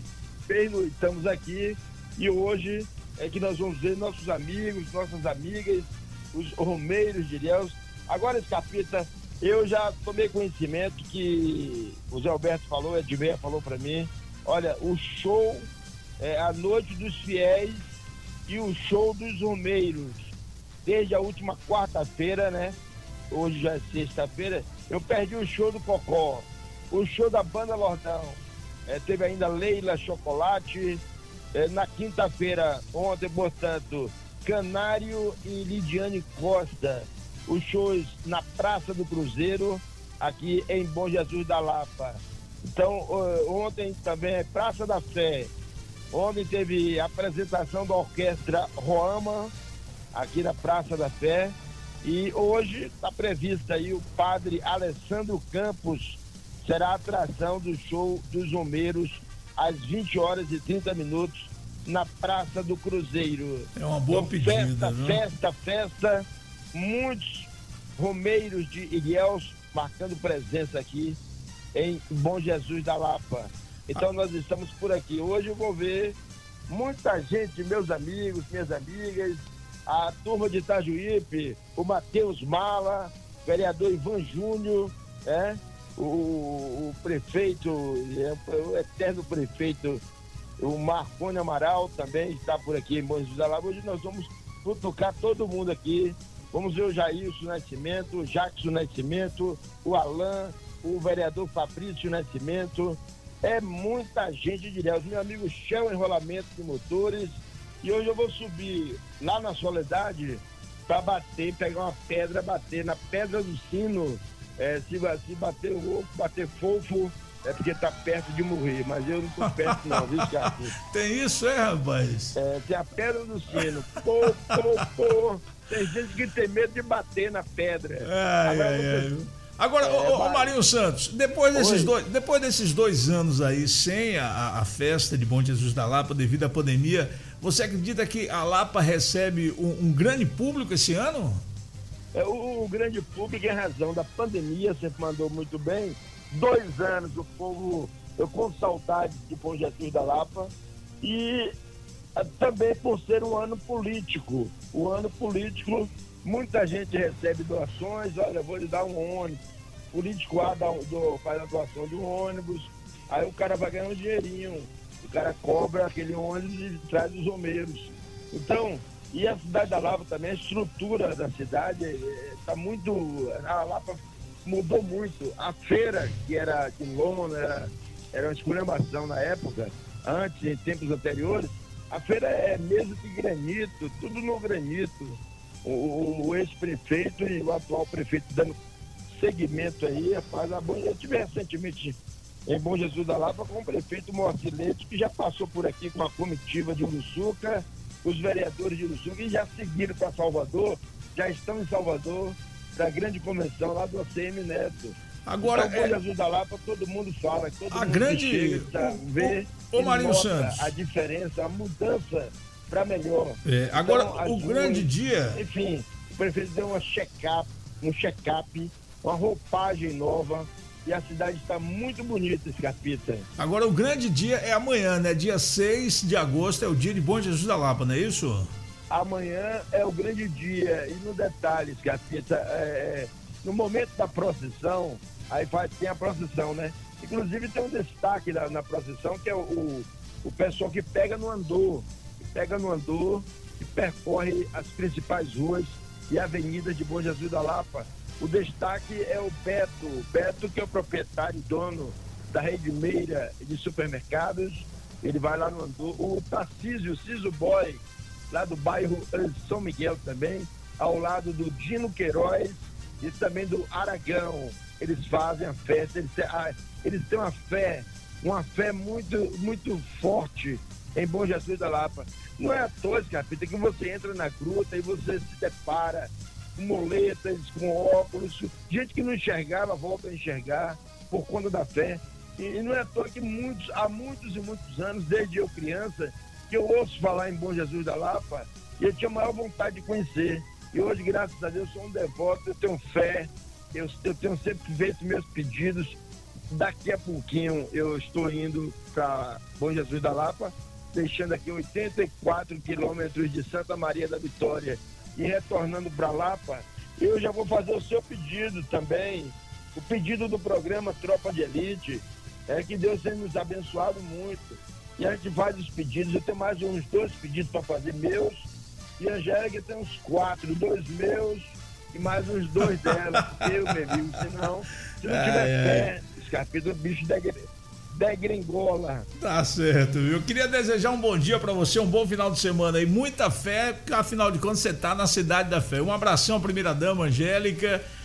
e hoje é que nós vamos ver nossos amigos, nossas amigas, os romeiros de Ilhéus. Agora, Scarpita, eu já tomei conhecimento que o Zé Alberto falou, a Edmeia falou para mim, olha, o show, a Noite dos Fiéis e o show dos romeiros, desde a última quarta-feira, né? Hoje já é sexta-feira, eu perdi o show do Cocó, o show da Banda Lordão, teve ainda Leila Chocolate. Na quinta-feira, ontem, portanto, Canário e Lidiane Costa, os shows na Praça do Cruzeiro, aqui em Bom Jesus da Lapa. Então, ontem também é Praça da Fé. Ontem teve a apresentação da Orquestra Roama, aqui na Praça da Fé. E hoje está prevista aí o padre Alessandro Campos, será a atração do show dos Romeiros às 20 horas e 30 minutos na Praça do Cruzeiro. É uma boa pedida, né? Festa. Muitos romeiros de Ilhéus marcando presença aqui em Bom Jesus da Lapa. Então nós estamos por aqui. Hoje eu vou ver muita gente, meus amigos, minhas amigas, a turma de Itajuípe, o Matheus Mala, o vereador Ivan Júnior, o prefeito, o eterno prefeito, o Marconi Amaral também está por aqui em Bom Jesus da Lapa. Hoje nós vamos cutucar todo mundo aqui. Vamos ver o Jailson Nascimento, o Jackson Nascimento, o Alain, o vereador Fabrício Nascimento. É muita gente de Ilhéus. Meu amigo Shell Enrolamento de Motores. E hoje eu vou subir lá na Soledade para pegar uma pedra, bater na Pedra do Sino. Se bater louco, bater fofo, é porque tá perto de morrer, mas eu não tô perto não, viu, Cássio? Tem isso, rapaz? Tem a Pedra do Sino. Tem gente que tem medo de bater na pedra. Agora, Marinho Santos, depois desses 2 anos aí sem a festa de Bom Jesus da Lapa devido à pandemia, você acredita que a Lapa recebe um grande público esse ano? O grande público, em razão da pandemia, sempre mandou muito bem. 2 anos, o povo, eu com saudade de Bom Jesus da Lapa, e também por ser um ano político. O ano político, muita gente recebe doações. Olha, vou lhe dar um ônibus. Político A faz a doação de um ônibus, aí o cara vai ganhar um dinheirinho. O cara cobra aquele ônibus e traz os romeiros. Então, e a cidade da Lapa também, a estrutura da cidade está muito... A Lapa mudou muito. A feira, que era de lona, era uma esculhambação na época, antes, em tempos anteriores, a feira é mesa de granito, tudo no granito. O ex-prefeito e o atual prefeito dando segmento aí, eu estive recentemente em Bom Jesus da Lapa com o prefeito Moacir Leite, que já passou por aqui com a comitiva de Uruçuca, os vereadores de Uruçuca, e já seguiram para Salvador, já estão em Salvador, para a grande convenção lá do ACM Neto. Agora, então, Bom Jesus da Lapa, todo mundo fala, todo mundo grande... chega, vê Marinho Santos, a diferença, a mudança para melhor. Agora, então, grande dia... Enfim, o prefeito deu um check-up, uma roupagem nova, e a cidade está muito bonita, Scarpita. Agora, o grande dia é amanhã, né? Dia 6 de agosto é o dia de Bom Jesus da Lapa, não é isso? Amanhã é o grande dia, e no detalhe, Scarpita, no momento da procissão, aí tem a procissão, né? Inclusive tem um destaque na procissão, que é o pessoal que pega no andor, e percorre as principais ruas e avenidas de Bom Jesus da Lapa. O destaque é o Beto, que é o proprietário e dono da Rede Meira de supermercados. Ele vai lá no andor. O Tarcísio, o Ciso Boy, lá do bairro São Miguel também, ao lado do Dino Queiroz e também do Aragão. Eles fazem a festa, eles têm uma fé muito, muito forte em Bom Jesus da Lapa. Não é à toa, Capita, que você entra na gruta e você se depara com moletas, com óculos, gente que não enxergava volta a enxergar por conta da fé. E não é à toa que há muitos e muitos anos, desde eu criança, que eu ouço falar em Bom Jesus da Lapa e eu tinha a maior vontade de conhecer. E hoje, graças a Deus, sou um devoto, eu tenho fé, eu tenho sempre feito meus pedidos. Daqui a pouquinho eu estou indo para Bom Jesus da Lapa, deixando aqui 84 quilômetros de Santa Maria da Vitória e retornando para Lapa. Eu já vou fazer o seu pedido também, o pedido do programa Tropa de Elite. Que Deus tenha nos abençoado muito. E a gente faz os pedidos. Eu tenho mais uns 2 pedidos para fazer meus. E a Angélica tem uns 4, 2 meus e mais uns 2 dela. Eu, meu amigo, se não tiver fé, Scarpita, o bicho degringola. Tá certo, eu queria desejar um bom dia pra você, um bom final de semana e muita fé, porque afinal de contas você tá na cidade da fé. Um abração à primeira dama, Angélica,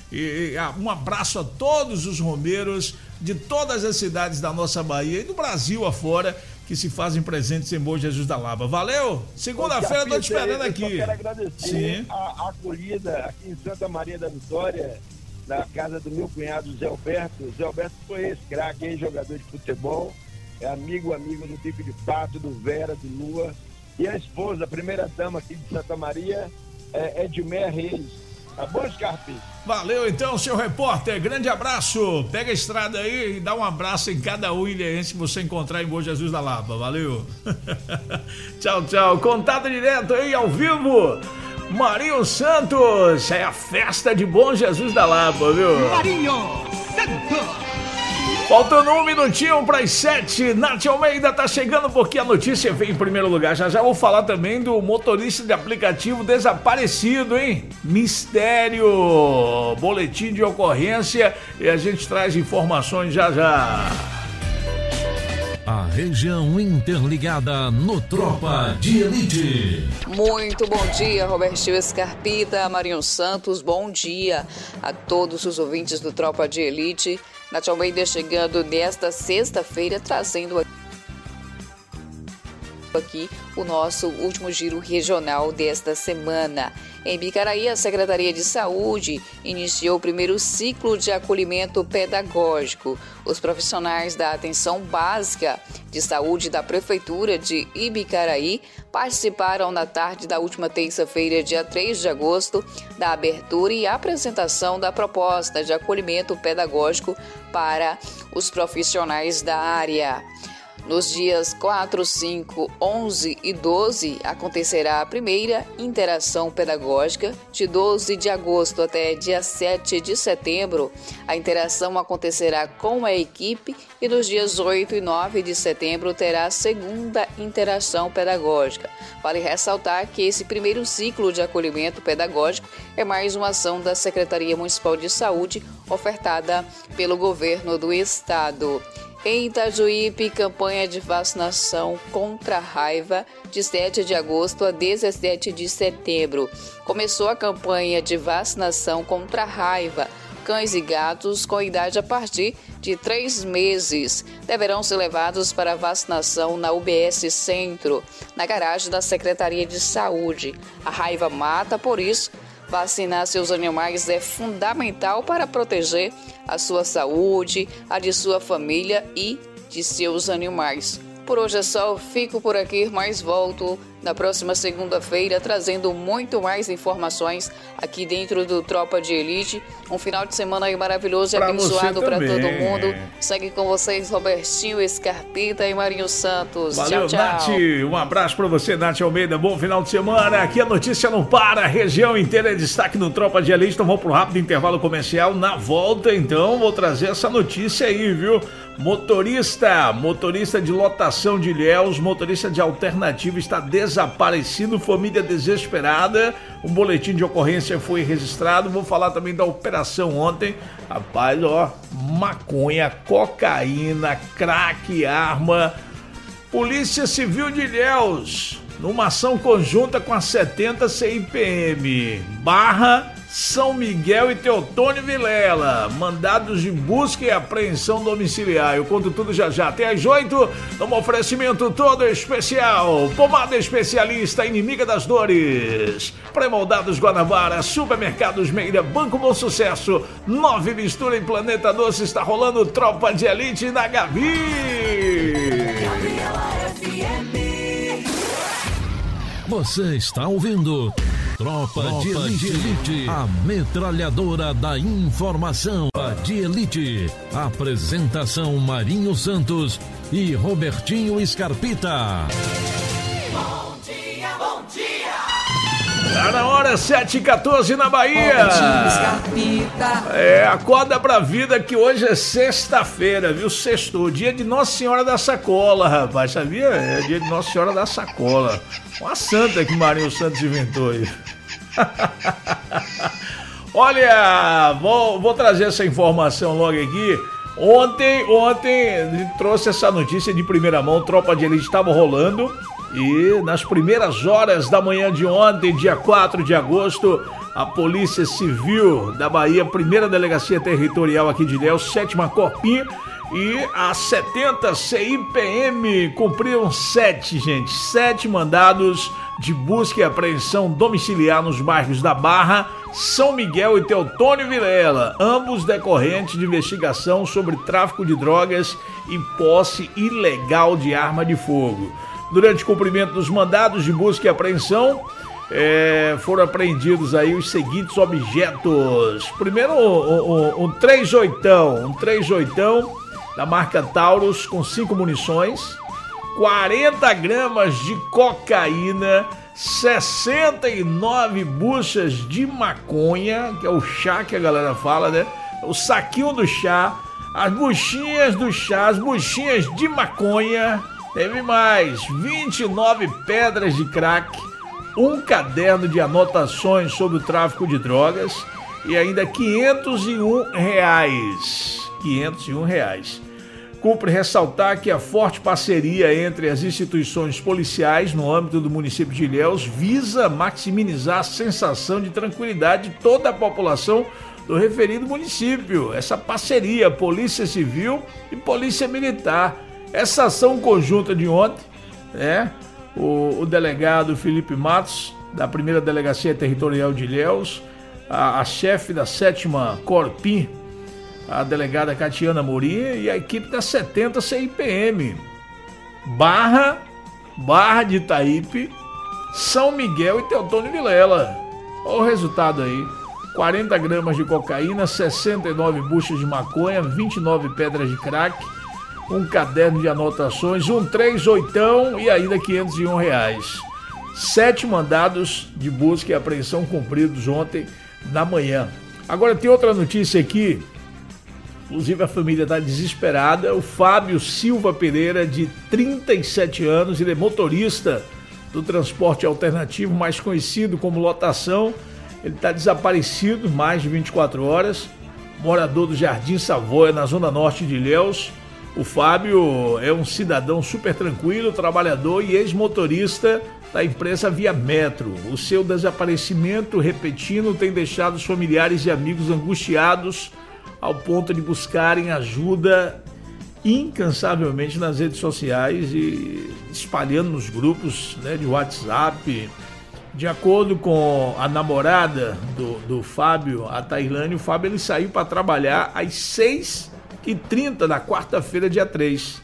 E um abraço a todos os romeiros de todas as cidades da nossa Bahia e do Brasil afora que se fazem presentes em Bom Jesus da Lapa. Valeu? Segunda-feira eu tô te esperando aqui. Eu quero agradecer a acolhida aqui em Santa Maria da Vitória, na casa do meu cunhado Zé Alberto. Zé Alberto foi esse craque, jogador de futebol, é amigo do Tico de Pato, do Vera, do Lua. E a esposa, a primeira dama aqui de Santa Maria, é Edmé Reis. Tá bom, Scarpi? Valeu então, seu repórter. Grande abraço. Pega a estrada aí e dá um abraço em cada ilhense que você encontrar em Bom Jesus da Lapa. Valeu. Tchau, tchau. Contato direto aí ao vivo. Marinho Santos. É a festa de Bom Jesus da Lapa, viu? Marinho Santos. Faltando 1 minutinho para as 7, Nath Almeida tá chegando porque a notícia vem em primeiro lugar. Já vou falar também do motorista de aplicativo desaparecido, hein? Mistério, boletim de ocorrência e a gente traz informações já. A região interligada no Tropa de Elite. Muito bom dia, Robertinho Scarpita, Marinho Santos, bom dia a todos os ouvintes do Tropa de Elite. Nath Almeida chegando nesta sexta-feira, trazendo aqui o nosso último giro regional desta semana. Em Bicaraí, a Secretaria de Saúde iniciou o primeiro ciclo de acolhimento pedagógico. Os profissionais da atenção básica de saúde da Prefeitura de Ibicaraí participaram na tarde da última terça-feira, dia 3 de agosto, da abertura e apresentação da proposta de acolhimento pedagógico para os profissionais da área. Nos dias 4, 5, 11 e 12 acontecerá a primeira interação pedagógica. De 12 de agosto até dia 7 de setembro, a interação acontecerá com a equipe e nos dias 8 e 9 de setembro terá a segunda interação pedagógica. Vale ressaltar que esse primeiro ciclo de acolhimento pedagógico é mais uma ação da Secretaria Municipal de Saúde ofertada pelo governo do estado. Em Itajuípe, campanha de vacinação contra a raiva de 7 de agosto a 17 de setembro. Começou a campanha de vacinação contra a raiva. Cães e gatos com idade a partir de 3 meses deverão ser levados para vacinação na UBS Centro, na garagem da Secretaria de Saúde. A raiva mata, por isso, vacinar seus animais é fundamental para proteger a sua saúde, a de sua família e de seus animais. Por hoje é só, fico por aqui, mas volto na próxima segunda-feira trazendo muito mais informações aqui dentro do Tropa de Elite. Um final de semana aí maravilhoso e abençoado para todo mundo. Segue com vocês Robertinho Scarpita e Marinho Santos. Valeu, tchau, tchau. Nath. Um abraço para você, Nath Almeida. Bom final de semana. Aqui a notícia não para. A região inteira é destaque no Tropa de Elite. Então vamos para um rápido intervalo comercial. Na volta, então, vou trazer essa notícia aí, viu? Motorista de lotação de Ilhéus, motorista de alternativa está desaparecido, família desesperada, um boletim de ocorrência foi registrado. Vou falar também da operação ontem, rapaz, ó, maconha, cocaína, crack, arma. Polícia Civil de Ilhéus, numa ação conjunta com a 70 CIPM, Barra, São Miguel e Teotônio Vilela, mandados de busca e apreensão domiciliar. Eu conto tudo já. Até às 8, num oferecimento todo especial. Pomada especialista, inimiga das dores. Pré-moldados Guanabara, Supermercados Meira, Banco Bom Sucesso, 9 Mistura em Planeta Doce. Está rolando Tropa de Elite na Gabi. Você está ouvindo Tropa de Elite, a metralhadora da informação. Tropa de Elite, apresentação Marinho Santos e Robertinho Scarpita. Bom dia, bom dia. Tá na hora, 7h14 na Bahia. Acorda pra vida que hoje é sexta-feira, viu? Sextou, dia de Nossa Senhora da Sacola, rapaz, sabia? É dia de Nossa Senhora da Sacola. Uma santa que Marinho Santos inventou aí. Olha, vou trazer essa informação logo aqui. Ontem trouxe essa notícia de primeira mão. Tropa de Elite estava rolando e nas primeiras horas da manhã de ontem, dia 4 de agosto, a Polícia Civil da Bahia, primeira delegacia territorial aqui de Ilhéus, 7ª Corpim e a 70 CIPM cumpriram 7 mandados de busca e apreensão domiciliar nos bairros da Barra, São Miguel e Teotônio Vilela, ambos decorrentes de investigação sobre tráfico de drogas e posse ilegal de arma de fogo. Durante o cumprimento dos mandados de busca e apreensão, foram apreendidos aí os seguintes objetos. Primeiro, um 38 da marca Taurus com 5 munições, 40 gramas de cocaína, 69 buchas de maconha, que é o chá que a galera fala, né? O saquinho do chá, as buchinhas do chá, as buchinhas de maconha, teve mais 29 pedras de crack, um caderno de anotações sobre o tráfico de drogas e ainda R$501. R$501. Cumpre ressaltar que a forte parceria entre as instituições policiais no âmbito do município de Ilhéus visa maximizar a sensação de tranquilidade de toda a população do referido município. Essa parceria Polícia Civil e Polícia Militar. Essa ação conjunta de ontem, né? O delegado Felipe Matos, da primeira delegacia territorial de Ilhéus, a chefe da 7ª Corpim, a delegada Catiana Morim e a equipe da 70 CIPM, Barra de Itaípe, São Miguel e Teotônio Vilela. Olha o resultado aí: 40 gramas de cocaína, 69 buchas de maconha, 29 pedras de crack, um caderno de anotações, um 38 e ainda R$501. 7 mandados de busca e apreensão cumpridos ontem na manhã. Agora tem outra notícia aqui, inclusive a família está desesperada. O Fábio Silva Pereira, de 37 anos, ele é motorista do transporte alternativo, mais conhecido como lotação. Ele está desaparecido mais de 24 horas, morador do Jardim Savoia, na zona norte de Ilhéus. O Fábio é um cidadão super tranquilo, trabalhador e ex-motorista da empresa Via Metro. O seu desaparecimento repentino tem deixado os familiares e amigos angustiados ao ponto de buscarem ajuda incansavelmente nas redes sociais e espalhando nos grupos, né, de WhatsApp. De acordo com a namorada do Fábio, a Tailane, o Fábio ele saiu para trabalhar às 6h30 da quarta-feira, dia 3.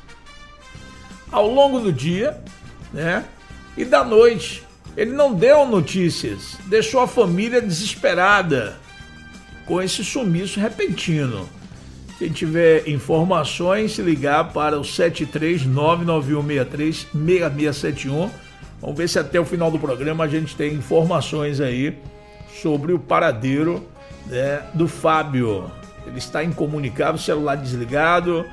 Ao longo do dia, né, e da noite, ele não deu notícias, deixou a família desesperada com esse sumiço repentino. Quem tiver informações, se ligar para o 73991636671. Vamos ver se até o final do programa a gente tem informações aí sobre o paradeiro, né, do Fábio. Ele está incomunicável, celular desligado,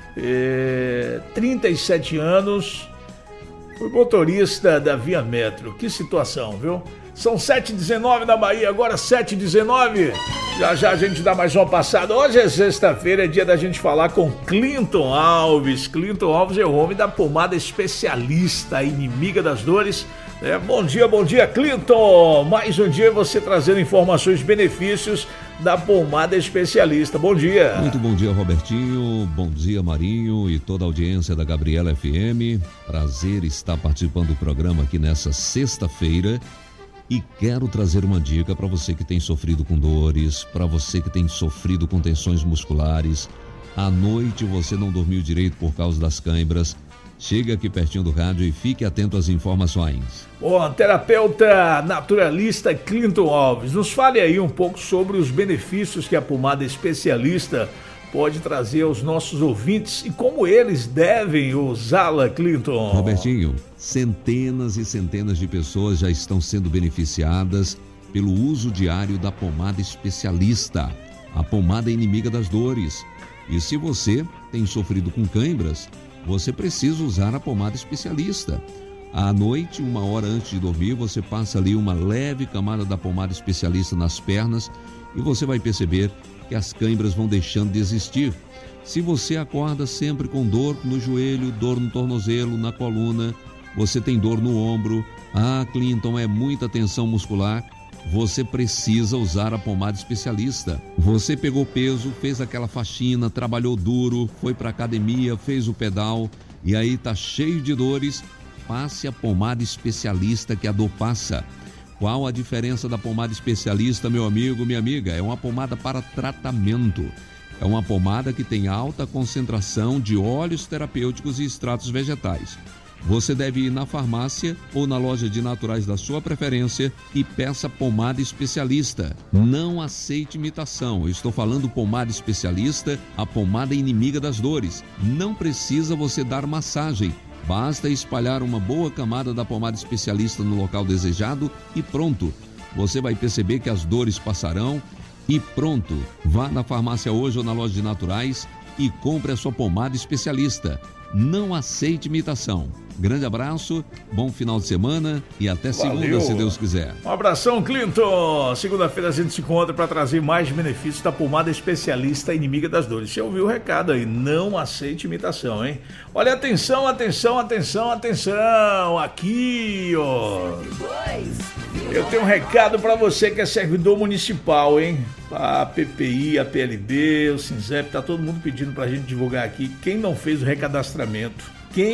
37 anos, foi motorista da Via Metro. Que situação, viu? São 7h19 na Bahia, agora 7h19. Já a gente dá mais uma passada. Hoje é sexta-feira, é dia da gente falar com Clinton Alves. Clinton Alves é o homem da pomada especialista, inimiga das dores. Bom dia, Clinton. Mais um dia você trazendo informações, benefícios da pomada especialista. Bom dia. Muito bom dia, Robertinho. Bom dia, Marinho e toda a audiência da Gabriela FM. Prazer estar participando do programa aqui nessa sexta-feira. E quero trazer uma dica para você que tem sofrido com dores, para você que tem sofrido com tensões musculares. À noite você não dormiu direito por causa das câimbras. Chega aqui pertinho do rádio e fique atento às informações. Bom, terapeuta naturalista Clinton Alves, nos fale aí um pouco sobre os benefícios que a pomada especialista pode trazer aos nossos ouvintes e como eles devem usá-la, Clinton. Robertinho, centenas e centenas de pessoas já estão sendo beneficiadas pelo uso diário da pomada especialista, a pomada inimiga das dores. E se você tem sofrido com câimbras, você precisa usar a pomada especialista. À noite, 1 hora antes de dormir, você passa ali uma leve camada da pomada especialista nas pernas e você vai perceber que as câimbras vão deixando de existir. Se você acorda sempre com dor no joelho, dor no tornozelo, na coluna, você tem dor no ombro, Clinton, é muita tensão muscular, você precisa usar a pomada especialista. Você pegou peso, fez aquela faxina, trabalhou duro, foi para academia, fez o pedal e aí tá cheio de dores. Passe a pomada especialista que a dor passa. Qual a diferença da pomada especialista, meu amigo, minha amiga? É uma pomada para tratamento. É uma pomada que tem alta concentração de óleos terapêuticos e extratos vegetais. Você deve ir na farmácia ou na loja de naturais da sua preferência e peça pomada especialista. Não aceite imitação. Eu estou falando pomada especialista, a pomada inimiga das dores. Não precisa você dar massagem. Basta espalhar uma boa camada da pomada especialista no local desejado e pronto. Você vai perceber que as dores passarão e pronto. Vá na farmácia hoje ou na loja de naturais e compre a sua pomada especialista. Não aceite imitação. Grande abraço, bom final de semana e até segunda, se Deus quiser. Um abração, Clinton. Segunda-feira a gente se encontra para trazer mais benefícios da pomada especialista inimiga das dores. Você ouviu o recado aí? Não aceite imitação, hein? Olha, atenção, atenção, atenção, atenção. Aqui, ó. Eu tenho um recado para você que é servidor municipal, hein? A PPI, a PLB, o SINZEP, tá todo mundo pedindo pra gente divulgar aqui. Quem não fez o recadastramento,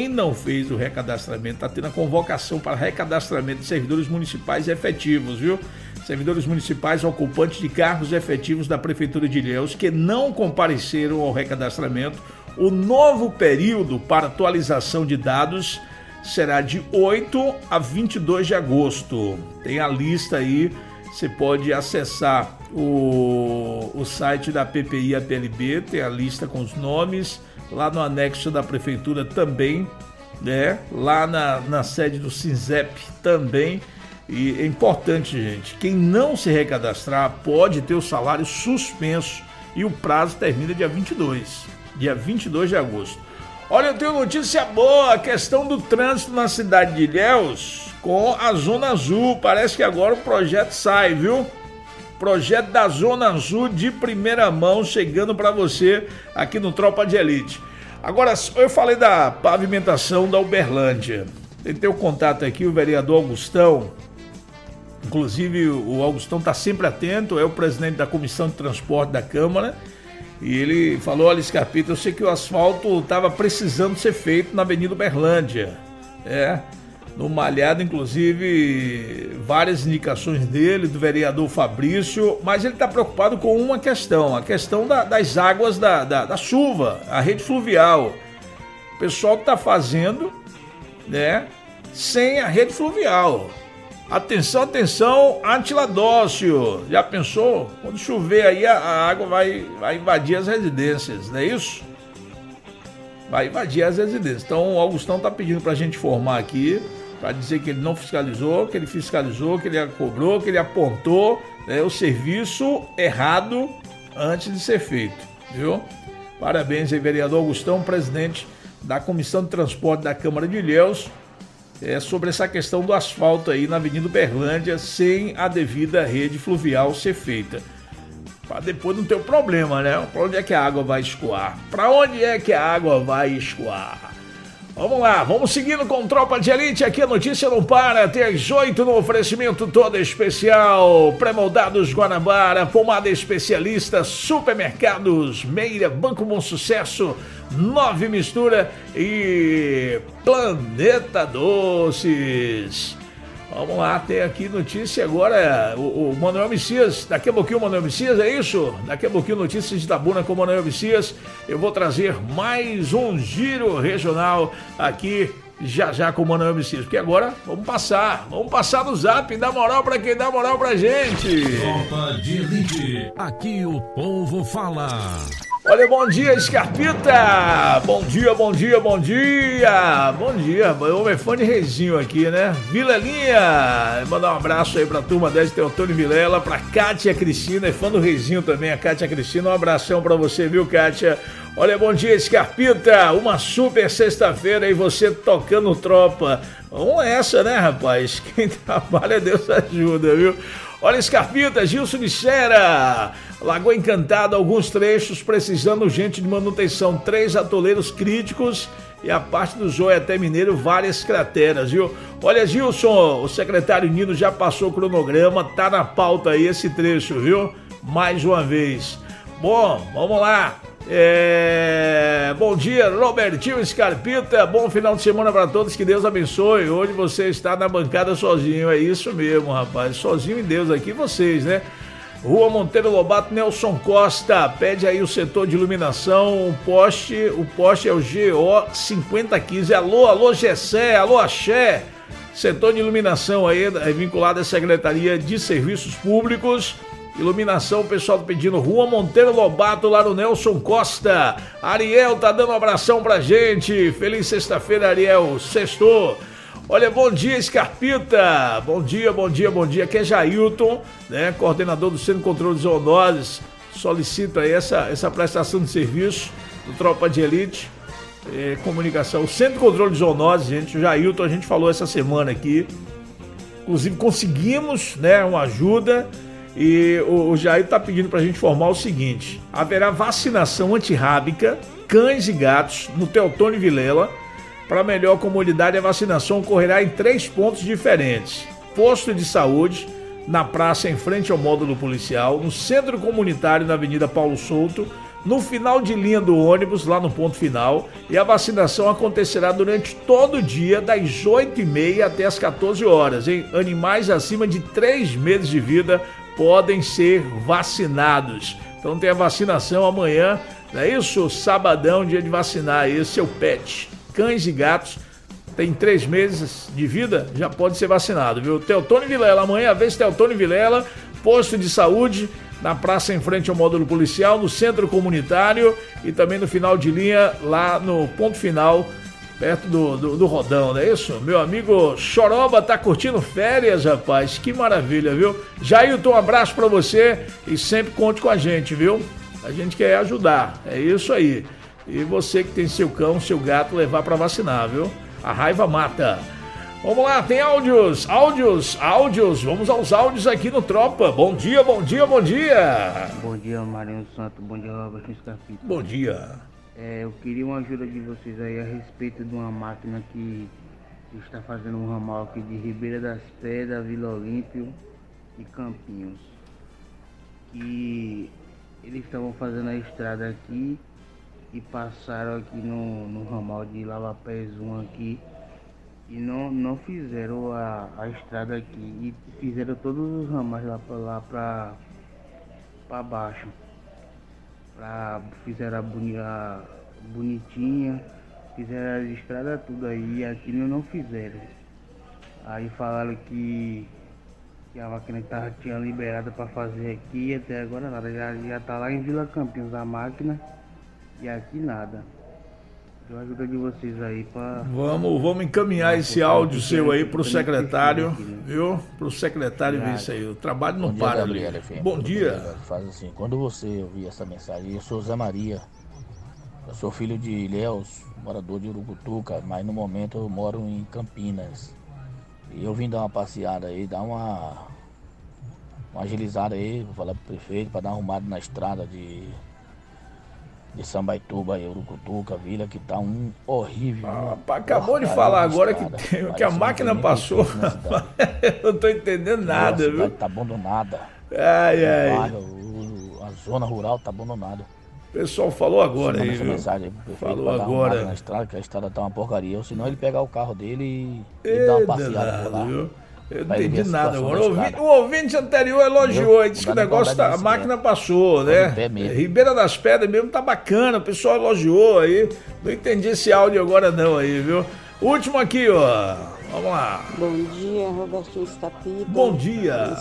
tá tendo a convocação para recadastramento de servidores municipais efetivos, viu? Servidores municipais ocupantes de cargos efetivos da Prefeitura de Ilhéus que não compareceram ao recadastramento. O novo período para atualização de dados será de 8 a 22 de agosto. Tem a lista aí, você pode acessar o site da PPI e a PLB, tem a lista com os nomes, lá no anexo da Prefeitura também, né? Lá na sede do SINZEP também. E é importante, gente, quem não se recadastrar pode ter o salário suspenso e o prazo termina dia 22 de agosto. Olha, eu tenho notícia boa, a questão do trânsito na cidade de Ilhéus com a Zona Azul. Parece que agora o projeto sai, viu? Projeto da Zona Azul de primeira mão chegando para você aqui no Tropa de Elite. Agora, eu falei da pavimentação da Uberlândia. Tentei o contato aqui, o vereador Augustão. Inclusive, o Augustão está sempre atento, é o presidente da Comissão de Transporte da Câmara. E ele falou: olha, Scarpita, eu sei que o asfalto estava precisando ser feito na Avenida Uberlândia. No Malhado, inclusive, várias indicações dele, do vereador Fabrício, mas ele está preocupado com uma questão, a questão das águas da chuva, a rede fluvial. O pessoal está fazendo, né, sem a rede fluvial. Atenção, atenção, Antiladócio. Já pensou? Quando chover aí, a água vai invadir as residências, não é isso? Vai invadir as residências. Então o Augustão está pedindo para a gente informar aqui, para dizer que ele não fiscalizou, que ele fiscalizou, que ele cobrou, que ele apontou, né, o serviço errado antes de ser feito, viu? Parabéns aí, vereador Augustão, presidente da Comissão de Transporte da Câmara de Ilhéus, sobre essa questão do asfalto aí na Avenida Uberlândia sem a devida rede fluvial ser feita. Para depois não ter o problema, né? Para onde é que a água vai escoar? Para onde é que a água vai escoar? Vamos lá, vamos seguindo com Tropa de Elite, aqui a notícia não para, até às 8 no oferecimento todo especial, pré-moldados Guanabara, pomada especialista, supermercados Meira, Banco Bom Sucesso, 9 Mistura e Planeta Doces. Vamos lá, tem aqui notícia agora, o Manuel Messias, daqui a pouquinho o Manuel Messias, é isso? Daqui a pouquinho notícias de Itabuna com o Manuel Messias, eu vou trazer mais um giro regional aqui, já com o Manuel Messias, porque agora vamos passar no zap, dá moral pra quem dá moral pra gente. Tropa de Elite, aqui o povo fala. Olha, bom dia, Scarpita! Bom dia, bom dia, bom dia! Bom dia, o meu fã de Reizinho aqui, né? Vilelinha! Mandar um abraço aí pra turma 10 Teotônio Vilela, pra Kátia Cristina, é fã do Reizinho também, a Kátia Cristina, um abração pra você, viu, Kátia? Olha, bom dia, Scarpita! Uma super sexta-feira aí, você tocando tropa. Vamos essa, né, rapaz? Quem trabalha, Deus ajuda, viu? Olha, Scarpita, Gilson de Xera. Lagoa Encantada, alguns trechos precisando urgente de manutenção. 3 atoleiros críticos e a parte do Joia até Mineiro, várias crateras, viu? Olha, Gilson, o secretário Nino já passou o cronograma, tá na pauta aí esse trecho, viu? Mais uma vez. Bom, vamos lá. Bom dia, Robertinho Scarpita. Bom final de semana para todos, que Deus abençoe. Hoje você está na bancada sozinho, é isso mesmo, rapaz. Sozinho em Deus aqui, vocês, né? Rua Monteiro Lobato, Nelson Costa. Pede aí o setor de iluminação. O poste é o GO 5015. Alô, Gessé, alô, Axé. Setor de iluminação aí é vinculado à Secretaria de Serviços Públicos. Iluminação, o pessoal tá pedindo Rua Monteiro Lobato, lá no Nelson Costa. Ariel tá dando um abração pra gente. Feliz sexta-feira, Ariel. Sextou. Olha, bom dia, Scarpita. Bom dia. Aqui é Jailton, né? Coordenador do Centro de Controle de Zoonoses. Solicito aí essa prestação de serviço do Tropa de Elite. Comunicação. O Centro de Controle de Zoonoses, gente, o Jailton, a gente falou essa semana aqui. Inclusive, conseguimos, né, uma ajuda. E o Jair está pedindo para a gente informar o seguinte: haverá vacinação antirrábica, cães e gatos no Teotônio Vilela. Para melhor comunidade, a vacinação ocorrerá em 3 pontos diferentes: posto de saúde, na praça em frente ao módulo policial, no centro comunitário na Avenida Paulo Souto, no final de linha do ônibus, lá no ponto final, e a vacinação acontecerá durante todo o dia, das 8h30 até as 14 horas. Hein? Animais acima de 3 meses de vida podem ser vacinados. Então tem a vacinação amanhã, não é isso? Sabadão, dia de vacinar aí seu pet. Cães e gatos, tem 3 meses de vida, já pode ser vacinado, viu? Teotônio Vilela, amanhã a vez Teotônio Vilela, posto de saúde, na praça em frente ao módulo policial, no centro comunitário e também no final de linha, lá no ponto final, perto do Rodão, não é isso? Meu amigo Choroba tá curtindo férias, rapaz, que maravilha, viu? Jailton, um abraço pra você e sempre conte com a gente, viu? A gente quer ajudar, é isso aí. E você que tem seu cão, seu gato, levar pra vacinar, viu? A raiva mata. Vamos lá, tem áudios, vamos aos áudios aqui no Tropa. Bom dia. Bom dia, Marinho Santo, bom dia, Robert Scarpita. Bom dia. Eu queria uma ajuda de vocês aí a respeito de uma máquina que está fazendo um ramal aqui de Ribeira das Pedras, Vila Olímpio e Campinhos. Que eles estavam fazendo a estrada aqui e passaram aqui no ramal de Lavapés 1 aqui e não fizeram a estrada aqui e fizeram todos os ramais lá para baixo. Fizeram a bonitinha, fizeram as estradas tudo aí, e aqui não fizeram. Aí falaram que a máquina tinha liberada para fazer aqui e até agora nada, já tá lá em Vila Campinhos a máquina e aqui nada. Eu ajuda de vocês aí para... Vamos encaminhar esse áudio seu aí pro secretário, viu? Pro secretário ver isso aí. O trabalho não para ali. Bom dia. Faz assim, quando você ouvir essa mensagem, eu sou Zé Maria. Eu sou filho de Ilhéus, morador de Urucutuca, mas no momento eu moro em Campinas. E eu vim dar uma passeada aí, dar uma agilizada aí, vou falar pro prefeito para dar uma arrumada na estrada de Sambaituba e Urucutuca, Vila, que tá horrível. Acabou de falar agora que a máquina passou. Eu não tô entendendo nada, viu? Tá abandonada. Ai. A zona rural tá abandonada. O pessoal falou agora aí, viu? Mensagem pro prefeito falou agora. Na estrada, que a estrada tá uma porcaria. Ou senão ele pegar o carro dele e dar uma passeada por lá. Viu? Eu não entendi nada agora. O ouvinte anterior elogiou e disse que o negócio, a máquina passou, né? Ribeira das Pedras mesmo tá bacana, o pessoal elogiou aí. Não entendi esse áudio agora não aí, viu? Último aqui, ó. Vamos lá. Bom dia, Robertinho Scarpita. Bom dia.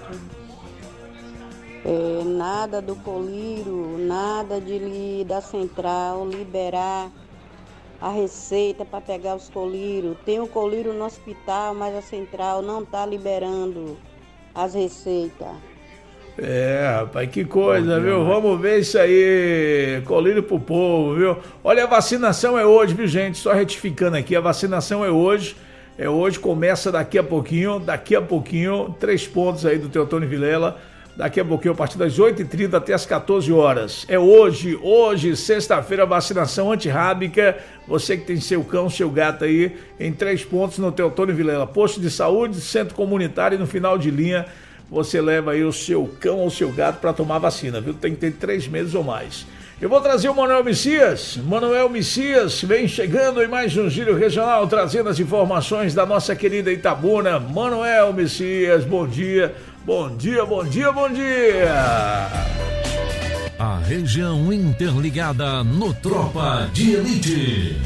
Nada do Colírio, nada da central liberar a receita para pegar os colírios. Tem o colírio no hospital, mas a central não está liberando as receitas. Rapaz, que coisa, viu? Vamos ver isso aí, colírio pro povo, viu? Olha, a vacinação é hoje, viu, gente? Só retificando aqui, a vacinação é hoje. É hoje, começa daqui a pouquinho, 3 pontos aí do Teotônio Vilela, daqui a pouquinho, a partir das 8h30 até as 14 horas. É hoje, sexta-feira, vacinação antirrábica. Você que tem seu cão, seu gato aí, em 3 pontos no Teotônio Vilela. Posto de saúde, centro comunitário e no final de linha, você leva aí o seu cão ou seu gato para tomar vacina, viu? Tem que ter 3 meses ou mais. Eu vou trazer o Manuel Messias. Manuel Messias vem chegando em mais um Giro Regional, trazendo as informações da nossa querida Itabuna. Manuel Messias, bom dia. Bom dia, bom dia, bom dia. A região interligada no Tropa de Elite.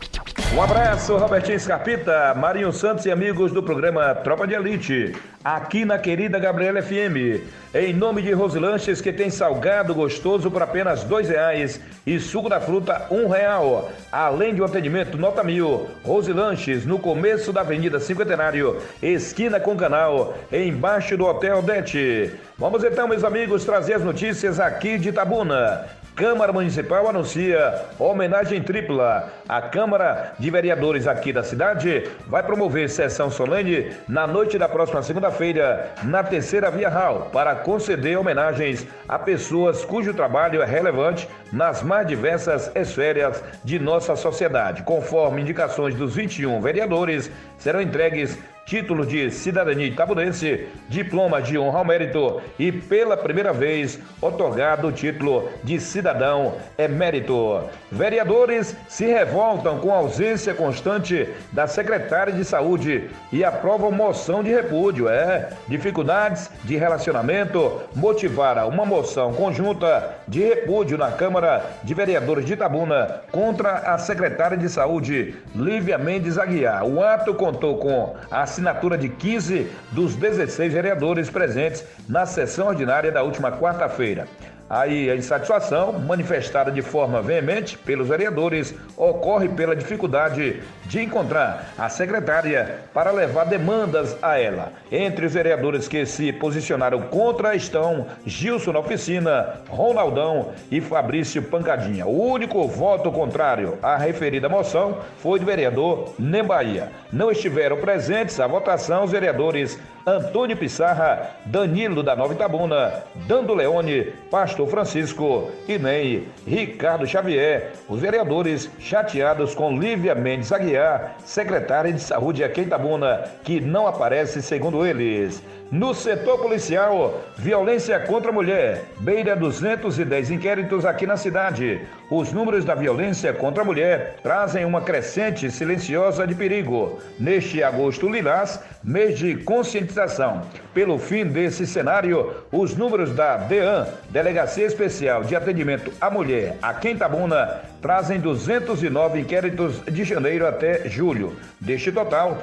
Um abraço, Robertinho Scarpita, Marinho Santos e amigos do programa Tropa de Elite, aqui na querida Gabriela FM. Em nome de Rosilanches, que tem salgado gostoso por apenas R$2 e suco da fruta R$1. Além de um atendimento nota 1000, Rosilanches, no começo da Avenida Cinquentenário, esquina com canal, embaixo do Hotel Dete. Vamos então, meus amigos, trazer as notícias aqui de Itabuna. Câmara Municipal anuncia homenagem tripla. A Câmara de Vereadores aqui da cidade vai promover sessão solene na noite da próxima segunda-feira, na terceira Via Hall, para conceder homenagens a pessoas cujo trabalho é relevante nas mais diversas esferas de nossa sociedade. Conforme indicações dos 21 vereadores, serão entregues título de cidadania itabunense, diploma de honra ao mérito e, pela primeira vez, otorgado o título de cidadão emérito. Vereadores se revoltam com a ausência constante da secretária de saúde e aprovam moção de repúdio. Dificuldades de relacionamento motivaram uma moção conjunta de repúdio na Câmara de Vereadores de Itabuna contra a secretária de saúde, Lívia Mendes Aguiar. O ato contou com a assinatura de 15 dos 16 vereadores presentes na sessão ordinária da última quarta-feira. Aí a insatisfação, manifestada de forma veemente pelos vereadores, ocorre pela dificuldade de encontrar a secretária para levar demandas a ela. Entre os vereadores que se posicionaram contra estão Gilson na Oficina, Ronaldão e Fabrício Pancadinha. O único voto contrário à referida moção foi do vereador Nembaia. Não estiveram presentes à votação os vereadores Antônio Pissarra, Danilo da Nova Itabuna, Dando Leone, Pastor Francisco e nem Ricardo Xavier. Os vereadores chateados com Lívia Mendes Aguiar, secretária de saúde aqui em Itabuna, que não aparece segundo eles. No setor policial, violência contra a mulher, beira 210 inquéritos aqui na cidade. Os números da violência contra a mulher trazem uma crescente silenciosa de perigo. Neste agosto lilás, mês de conscientização. Pelo fim desse cenário, os números da DEAN, Delegacia Especial de Atendimento à Mulher, aqui em Itabuna, trazem 209 inquéritos de janeiro até julho. Deste total,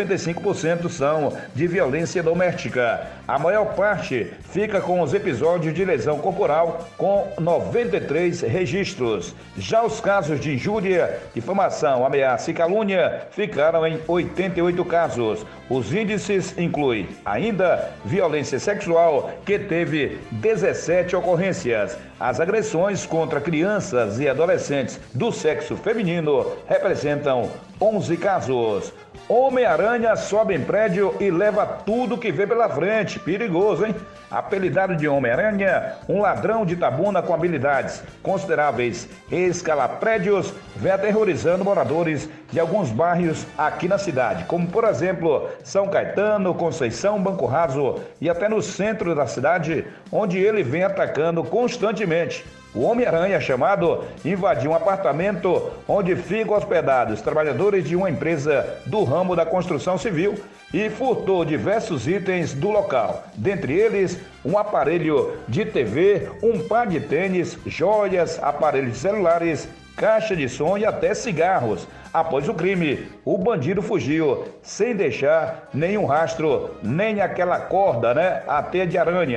95% são de violência doméstica. A maior parte fica com os episódios de lesão corporal, com 93 registros. Já os casos de injúria, difamação, ameaça e calúnia ficaram em 88 casos. Os índices incluem ainda violência sexual, que teve 17 ocorrências. As agressões contra crianças e adolescentes do sexo feminino representam 11 casos. Homem-Aranha sobe em prédio e leva tudo que vê pela frente. Perigoso, hein? Apelidado de Homem-Aranha, um ladrão de Itabuna com habilidades consideráveis em escalar prédios, vem aterrorizando moradores de alguns bairros aqui na cidade, como por exemplo São Caetano, Conceição, Banco Raso e até no centro da cidade, onde ele vem atacando constantemente. O Homem-Aranha, chamado, invadiu um apartamento onde ficam hospedados trabalhadores de uma empresa do ramo da construção civil e furtou diversos itens do local. Dentre eles, um aparelho de TV, um par de tênis, joias, aparelhos celulares, caixa de som e até cigarros. Após o crime, o bandido fugiu sem deixar nenhum rastro, nem aquela corda, a teia de aranha.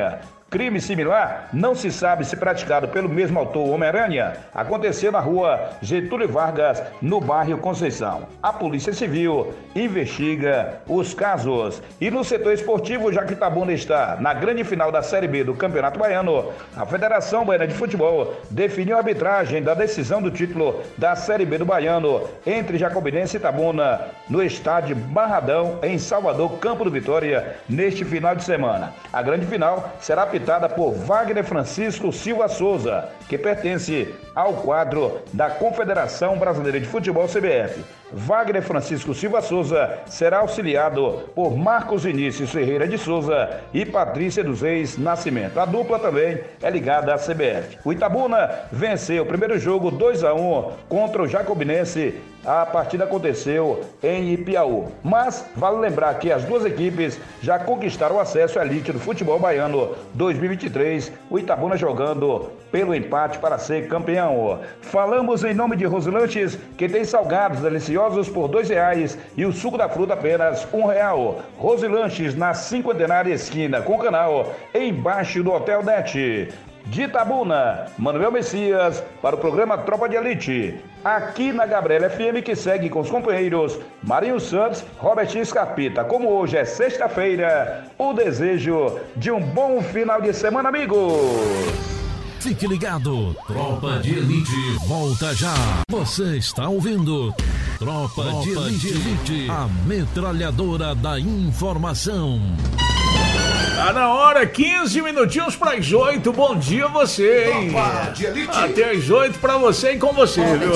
Crime similar, não se sabe se praticado pelo mesmo autor Homem-Aranha, aconteceu na rua Getúlio Vargas, no bairro Conceição. A Polícia Civil investiga os casos. E no setor esportivo, já que Itabuna está na grande final da Série B do Campeonato Baiano, a Federação Baiana de Futebol definiu a arbitragem da decisão do título da Série B do Baiano entre Jacobinense e Itabuna, no estádio Barradão, em Salvador, Campo do Vitória, neste final de semana. A grande final será apitada por Wagner Francisco Silva Souza, que pertence ao quadro da Confederação Brasileira de Futebol, CBF. Wagner Francisco Silva Souza será auxiliado por Marcos Vinícius Ferreira de Souza e Patrícia dos Reis Nascimento. A dupla também é ligada à CBF. O Itabuna venceu o primeiro jogo 2-1 contra o Jacobinense. A partida aconteceu em Ipiaú. Mas vale lembrar que as duas equipes já conquistaram acesso à elite do futebol baiano 2023. O Itabuna jogando pelo empate para ser campeão. Falamos em nome de Rosilanches, que tem salgados deliciosos por R$2 e o suco da fruta apenas R$1. Rosilanches, na Cinquentenária esquina com o canal, embaixo do Hotel Net. De Itabuna, Manuel Messias, para o programa Tropa de Elite, aqui na Gabriela FM, que segue com os companheiros Marinho Santos, Robertinho Scarpita. Como hoje é sexta-feira, o desejo de um bom final de semana, amigos. Fique ligado, Tropa de Elite volta já. Você está ouvindo Tropa de Elite, a metralhadora da informação. Tá na hora, 15 minutinhos para as 8. Bom dia a você, hein? Tropa de Elite. Até as 8 para você e com você, viu?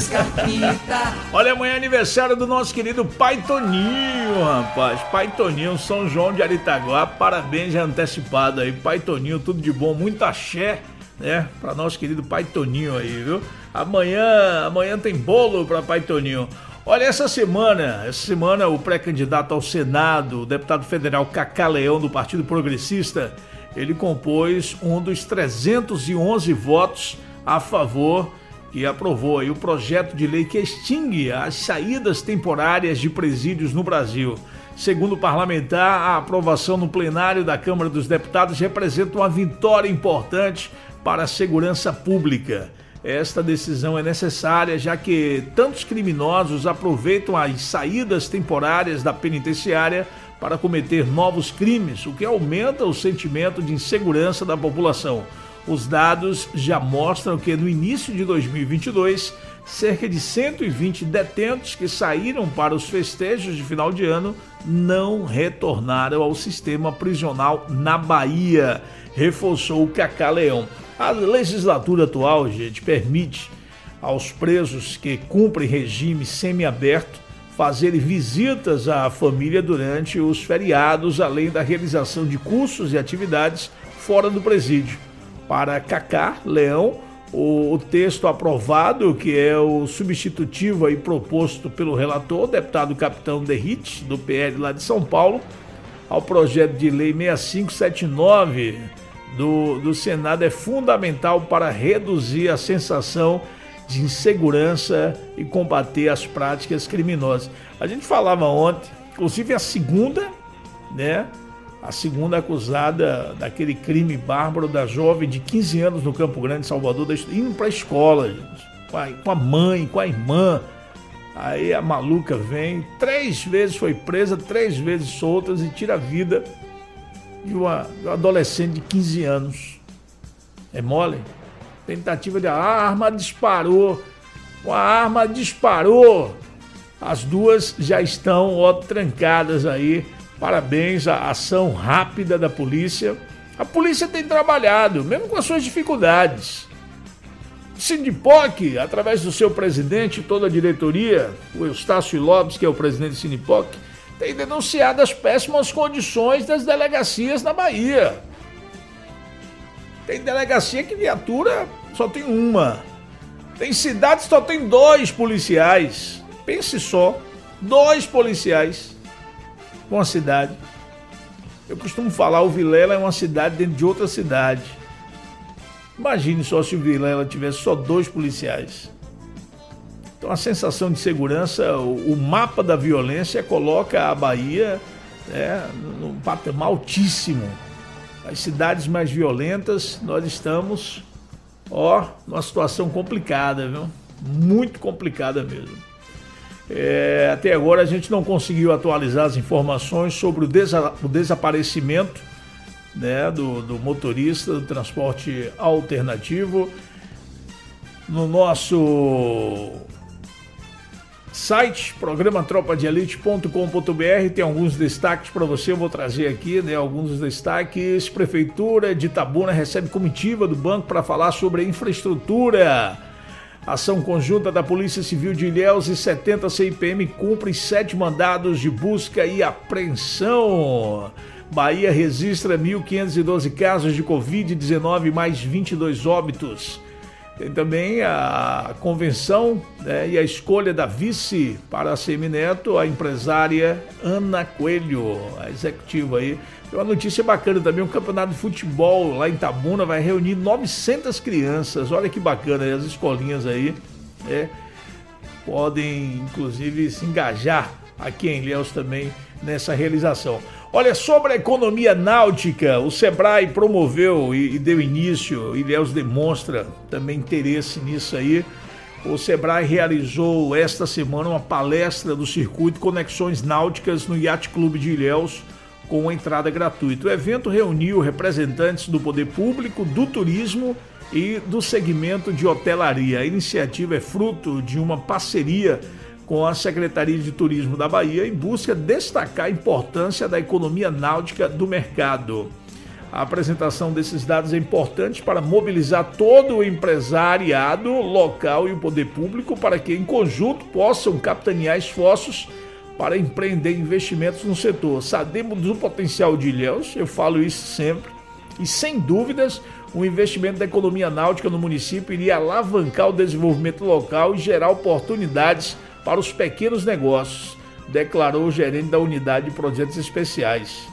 Olha, amanhã é aniversário do nosso querido Pai Toninho, rapaz. Pai Toninho, São João de Aritaguá. Parabéns já antecipado aí. Pai Toninho, tudo de bom, muito axé, né? Para nosso querido Pai Toninho aí, viu? Amanhã tem bolo para Pai Toninho. Olha, essa semana o pré-candidato ao Senado, o deputado federal Cacá Leão, do Partido Progressista, ele compôs um dos 311 votos a favor que aprovou aí o projeto de lei que extingue as saídas temporárias de presídios no Brasil. Segundo o parlamentar, a aprovação no plenário da Câmara dos Deputados representa uma vitória importante para a segurança pública. Esta decisão é necessária, já que tantos criminosos aproveitam as saídas temporárias da penitenciária para cometer novos crimes, o que aumenta o sentimento de insegurança da população. Os dados já mostram que no início de 2022, cerca de 120 detentos que saíram para os festejos de final de ano não retornaram ao sistema prisional na Bahia, reforçou o Cacá Leão. A legislatura atual, gente, permite aos presos que cumprem regime semiaberto fazerem visitas à família durante os feriados, além da realização de cursos e atividades fora do presídio. Para Cacá Leão, o texto aprovado, que é o substitutivo aí proposto pelo relator, o deputado Capitão Derrite, do PL lá de São Paulo, ao projeto de lei 6579 do Senado, é fundamental para reduzir a sensação de insegurança e combater as práticas criminosas. A gente falava ontem, inclusive a segunda acusada daquele crime bárbaro da jovem de 15 anos no Campo Grande, Salvador, indo para a escola, gente, com a mãe, com a irmã. Aí a maluca vem, 3 vezes foi presa, 3 vezes soltas e tira a vida de um adolescente de 15 anos. É mole? Tentativa de... A arma disparou. As duas já estão trancadas aí. Parabéns à ação rápida da polícia. A polícia tem trabalhado, mesmo com as suas dificuldades. O Sindipoc, através do seu presidente e toda a diretoria, o Eustácio Lopes, que é o presidente do Sindipoc, tem denunciado as péssimas condições das delegacias na Bahia. Tem delegacia que viatura só tem uma. Tem cidades que só tem 2 policiais. Pense só, 2 policiais com a cidade. Eu costumo falar, o Vilela é uma cidade dentro de outra cidade. Imagine só se o Vilela tivesse só 2 policiais. Então a sensação de segurança, o mapa da violência coloca a Bahia num patamar altíssimo. as cidades mais violentas, nós estamos, numa situação complicada, viu? Muito complicada mesmo. Até agora a gente não conseguiu atualizar as informações sobre o desaparecimento, né, do motorista do transporte alternativo. No nosso site, programa tropadeelite.com.br, tem alguns destaques para você, eu vou trazer aqui, né, alguns destaques. Prefeitura de Itabuna recebe comitiva do banco para falar sobre a infraestrutura. Ação conjunta da Polícia Civil de Ilhéus e 70 CIPM cumprem 7 mandados de busca e apreensão. Bahia registra 1.512 casos de Covid-19 mais 22 óbitos. Tem também a convenção, né, e a escolha da vice para a Semineto, a empresária Ana Coelho, a executiva aí. Tem uma notícia bacana também, um campeonato de futebol lá em Itabuna vai reunir 900 crianças. Olha que bacana, as escolinhas aí podem inclusive se engajar aqui em Ilhéus também nessa realização. Olha, sobre a economia náutica, o Sebrae promoveu e deu início, Ilhéus demonstra também interesse nisso aí. O Sebrae realizou esta semana uma palestra do circuito Conexões Náuticas no Yacht Clube de Ilhéus, com entrada gratuita. O evento reuniu representantes do poder público, do turismo e do segmento de hotelaria. A iniciativa é fruto de uma parceria com a Secretaria de Turismo da Bahia em busca de destacar a importância da economia náutica do mercado. A apresentação desses dados é importante para mobilizar todo o empresariado local e o poder público para que, em conjunto, possam capitanear esforços para empreender investimentos no setor. Sabemos do potencial de Ilhéus, eu falo isso sempre, e sem dúvidas, o investimento da economia náutica no município iria alavancar o desenvolvimento local e gerar oportunidades para os pequenos negócios, declarou o gerente da unidade de projetos especiais.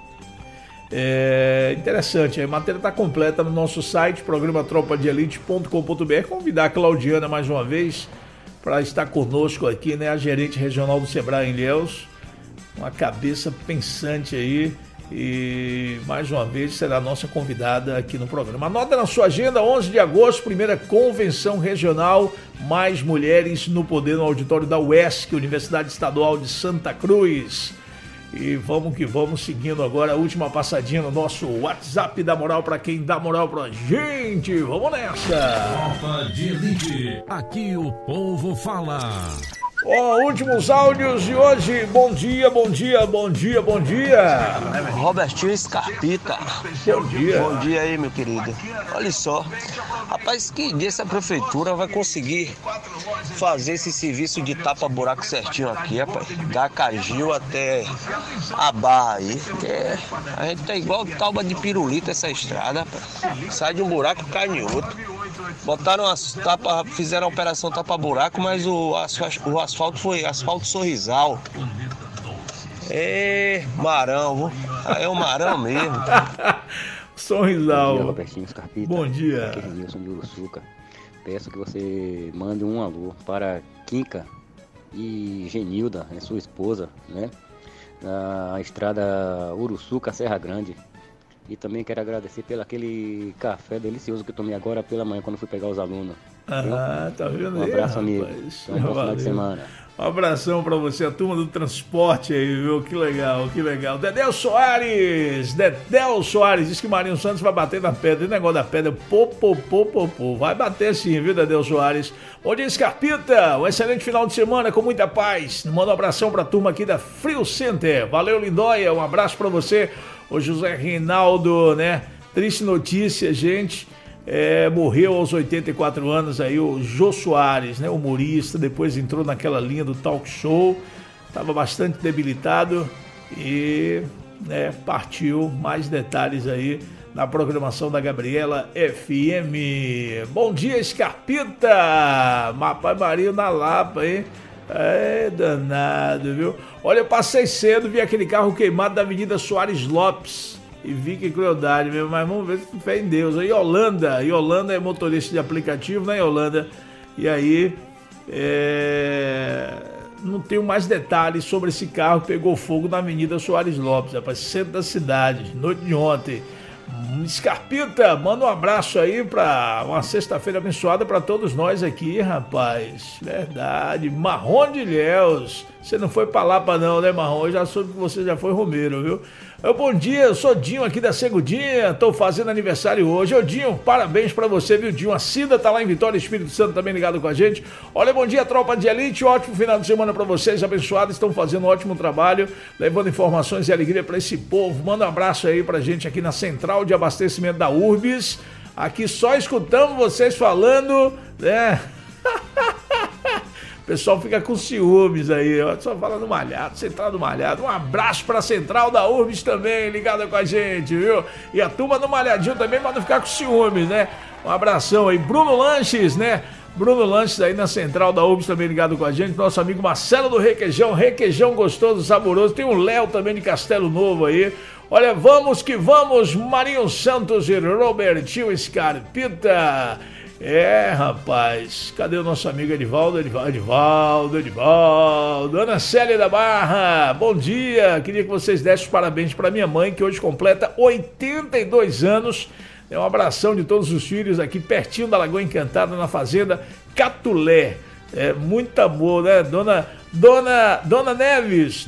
Interessante, a matéria está completa no nosso site, programa tropadeelite.com.br. Convidar a Claudiana mais uma vez para estar conosco aqui, né, a gerente regional do Sebrae em Ilhéus, uma cabeça pensante aí, e mais uma vez será a nossa convidada aqui no programa. Anota na sua agenda, 11 de agosto, primeira convenção regional Mais Mulheres no Poder, no auditório da UESC, Universidade Estadual de Santa Cruz. E vamos que vamos, seguindo agora a última passadinha no nosso WhatsApp da moral para quem dá moral pra gente. Vamos nessa! Tropa de Elite, aqui o povo fala. Últimos áudios de hoje. Bom dia, bom dia, bom dia, bom dia. Robertinho Scarpita. Bom dia. Bom dia aí, meu querido. Olha só, rapaz, que dia essa prefeitura vai conseguir fazer esse serviço de tapa-buraco certinho aqui, rapaz? Da Cagil até a Barra aí. A gente tá igual talba de pirulito essa estrada, rapaz. Sai de um buraco e cai em outro. Botaram as tapas, fizeram a operação tapa-buraco, mas o asfalto foi asfalto sorrisal. Marão, viu? Aí é o Marão mesmo. Sorrisal. Bom dia, Robertinho Scarpita. Bom dia. Aqui é Nilson de Uruçuca. Peço que você mande um alô para Quinca e Genilda, sua esposa, né? Na estrada Uruçuca, Serra Grande. E também quero agradecer pelo aquele café delicioso que eu tomei agora pela manhã quando fui pegar os alunos. Tá vendo aí? Um abraço, amigo. Um bom final de semana. Um abração pra você, a turma do transporte aí, viu? Que legal, que legal. Dedéu Soares diz que Marinho Santos vai bater na pedra. E o negócio da pedra, pô. Vai bater sim, viu, Dedéu Soares? Bom dia, Scarpita. Um excelente final de semana com muita paz. Manda um abração pra turma aqui da Frio Center. Valeu, Lindóia. Um abraço pra você. O José Reinaldo, né? Triste notícia, gente. Morreu aos 84 anos aí o Jô Soares, né? Humorista, depois entrou naquela linha do talk show. Estava bastante debilitado e partiu. Mais detalhes aí na programação da Gabriela FM. Bom dia, Scarpita. Mapai Marinho na Lapa, hein? Danado, viu? Olha, eu passei cedo, vi aquele carro queimado da Avenida Soares Lopes e vi que crueldade mesmo, mas vamos ver se fé em Deus. A Yolanda é motorista de aplicativo, né, Yolanda? E aí, não tenho mais detalhes sobre esse carro que pegou fogo na Avenida Soares Lopes, rapaz, centro da cidade, noite de ontem. Scarpita, manda um abraço aí pra uma sexta-feira abençoada pra todos nós aqui, rapaz. Verdade. Marrom de Ilhéus. Você não foi pra Lapa não, né, Marrom? Eu já soube que você já foi Romeiro, viu? Bom dia, eu sou Dinho aqui da Segundinha, tô fazendo aniversário hoje. Ô Dinho, parabéns pra você, viu, Dinho? A Cida tá lá em Vitória, Espírito Santo também ligado com a gente. Olha, bom dia, tropa de elite, ótimo final de semana pra vocês, abençoados, estão fazendo um ótimo trabalho, levando informações e alegria pra esse povo. Manda um abraço aí pra gente aqui na Central de Abastecimento da Urbis. Aqui só escutamos vocês falando, né? O pessoal fica com ciúmes aí, ó. Só fala do Malhado, Central do Malhado. Um abraço pra Central da Urbis também, ligada com a gente, viu? E a turma do Malhadinho também, pra não ficar com ciúmes, né? Um abração aí. Bruno Lanches, né? Bruno Lanches aí na Central da Urbis também ligado com a gente. Nosso amigo Marcelo do Requeijão, requeijão gostoso, saboroso. Tem o Léo também de Castelo Novo aí. Olha, vamos que vamos, Marinho Santos e Robertinho Scarpita. Rapaz, cadê o nosso amigo Edivaldo? Ana Célia da Barra, bom dia, queria que vocês dessem os parabéns para minha mãe, que hoje completa 82 anos, um abração de todos os filhos aqui pertinho da Lagoa Encantada, na fazenda Catulé, muito amor, né, Dona Neves,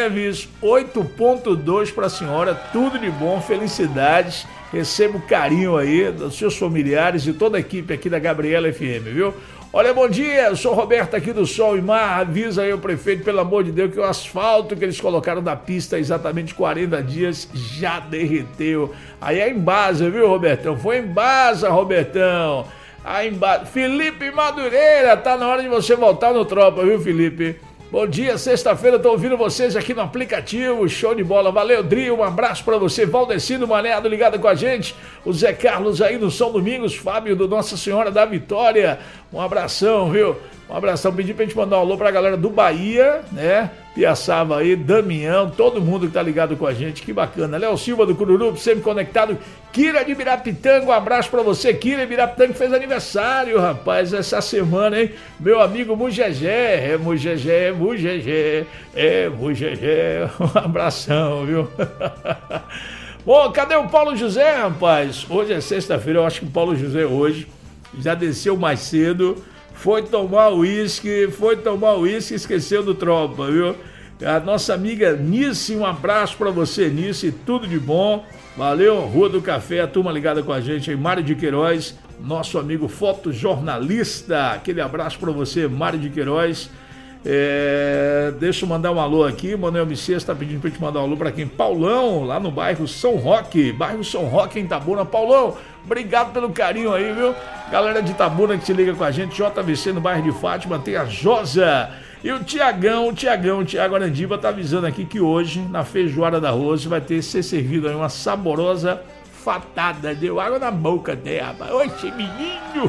8.2 para a senhora, tudo de bom, felicidades. Recebo carinho aí dos seus familiares e toda a equipe aqui da Gabriela FM, viu? Olha, bom dia, eu sou Roberto aqui do Sol e Mar, avisa aí o prefeito, pelo amor de Deus, que o asfalto que eles colocaram na pista há exatamente 40 dias já derreteu. Aí é Embasa, viu, Robertão? Foi Embasa, Robertão. Felipe Madureira, tá na hora de você voltar no Tropa, viu, Felipe? Bom dia, sexta-feira, tô ouvindo vocês aqui no aplicativo, show de bola, valeu, Dri, um abraço pra você, Valdecino Malhado ligado com a gente, o Zé Carlos aí no São Domingos, Fábio do Nossa Senhora da Vitória, um abração, viu? Um abração, pedi pra gente mandar um alô pra galera do Bahia, né? Piaçava aí, Damião, todo mundo que tá ligado com a gente, que bacana. Léo Silva do Cururupo, sempre conectado. Kira de Birapitanga, um abraço pra você. Kira de Birapitanga fez aniversário, rapaz, essa semana, hein? Meu amigo Mugegé, Mugegé, um abração, viu? Bom, cadê o Paulo José, rapaz? Hoje é sexta-feira, eu acho que o Paulo José hoje já desceu mais cedo. Foi tomar uísque, esqueceu do Tropa, viu? A nossa amiga Nice, um abraço pra você, Nice, tudo de bom. Valeu, Rua do Café, a turma ligada com a gente aí, Mário de Queiroz, nosso amigo fotojornalista. Aquele abraço pra você, Mário de Queiroz. Deixa eu mandar um alô aqui, Manuel Messias está pedindo pra gente mandar um alô pra quem? Paulão, lá no bairro São Roque, em Itabuna. Paulão, obrigado pelo carinho aí, viu? Galera de Itabuna que se liga com a gente, JVC no bairro de Fátima, tem a Josa e o Tiago Arandiba tá avisando aqui que hoje, na feijoada da Rose, vai ter ser servido aí uma saborosa fatada, deu água na boca, né, rapaz? Oxe, menino!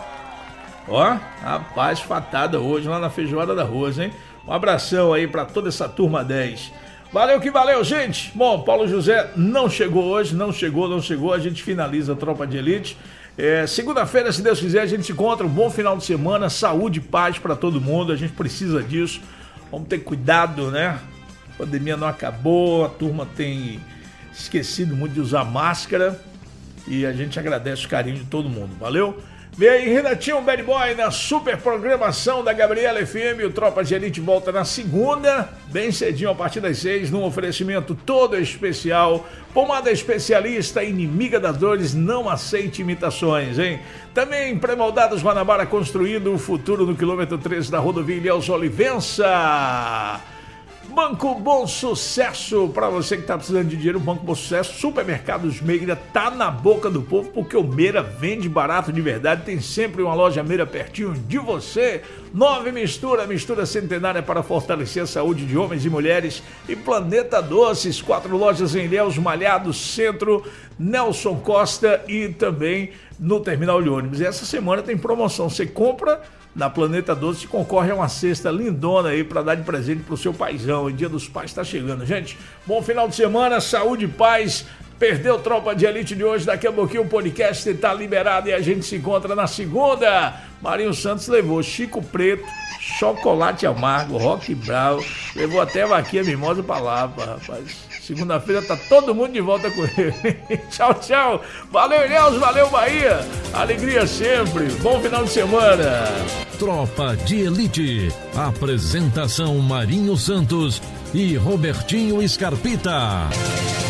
Ó, rapaz, fatada hoje lá na feijoada da Rose, hein? Um abração aí pra toda essa turma 10. Valeu que valeu, gente! Bom, Paulo José não chegou hoje, não chegou, a gente finaliza a Tropa de Elite. Segunda-feira, se Deus quiser, a gente se encontra, um bom final de semana, saúde e paz pra todo mundo, a gente precisa disso. Vamos ter cuidado, né? A pandemia não acabou, a turma tem esquecido muito de usar máscara e a gente agradece o carinho de todo mundo, valeu? Vem aí, Renatinho Bad Boy na super programação da Gabriela FM. O Tropa de Elite volta na segunda, bem cedinho, a partir das 6, num oferecimento todo especial. Pomada especialista, inimiga das dores, não aceite imitações, hein? Também pré-moldados Guanabara, construindo o futuro no quilômetro 13 da rodovia Ilhéus Olivença. Banco Bom Sucesso, para você que está precisando de dinheiro, Banco Bom Sucesso, Supermercados Meira tá na boca do povo, porque o Meira vende barato de verdade, tem sempre uma loja Meira pertinho de você. 9 mistura centenária para fortalecer a saúde de homens e mulheres. E Planeta Doces, 4 lojas em Ilhéus, Malhado, Centro, Nelson Costa e também no terminal de ônibus. E essa semana tem promoção, você compra na Planeta Doce, concorre a uma cesta lindona aí para dar de presente pro seu paizão. O Dia dos Pais tá chegando, gente. Bom final de semana, saúde e paz. Perdeu Tropa de Elite de hoje, daqui a pouquinho o podcast tá liberado e a gente se encontra na segunda. Marinho Santos levou Chico Preto, chocolate amargo, Rock Brau, levou até vaquinha mimosa pra lá, rapaz. Segunda-feira tá todo mundo de volta com ele. Tchau, tchau. Valeu, Ilhéus, valeu, Bahia. Alegria sempre. Bom final de semana. Tropa de Elite. Apresentação Marinho Santos e Robertinho Scarpita.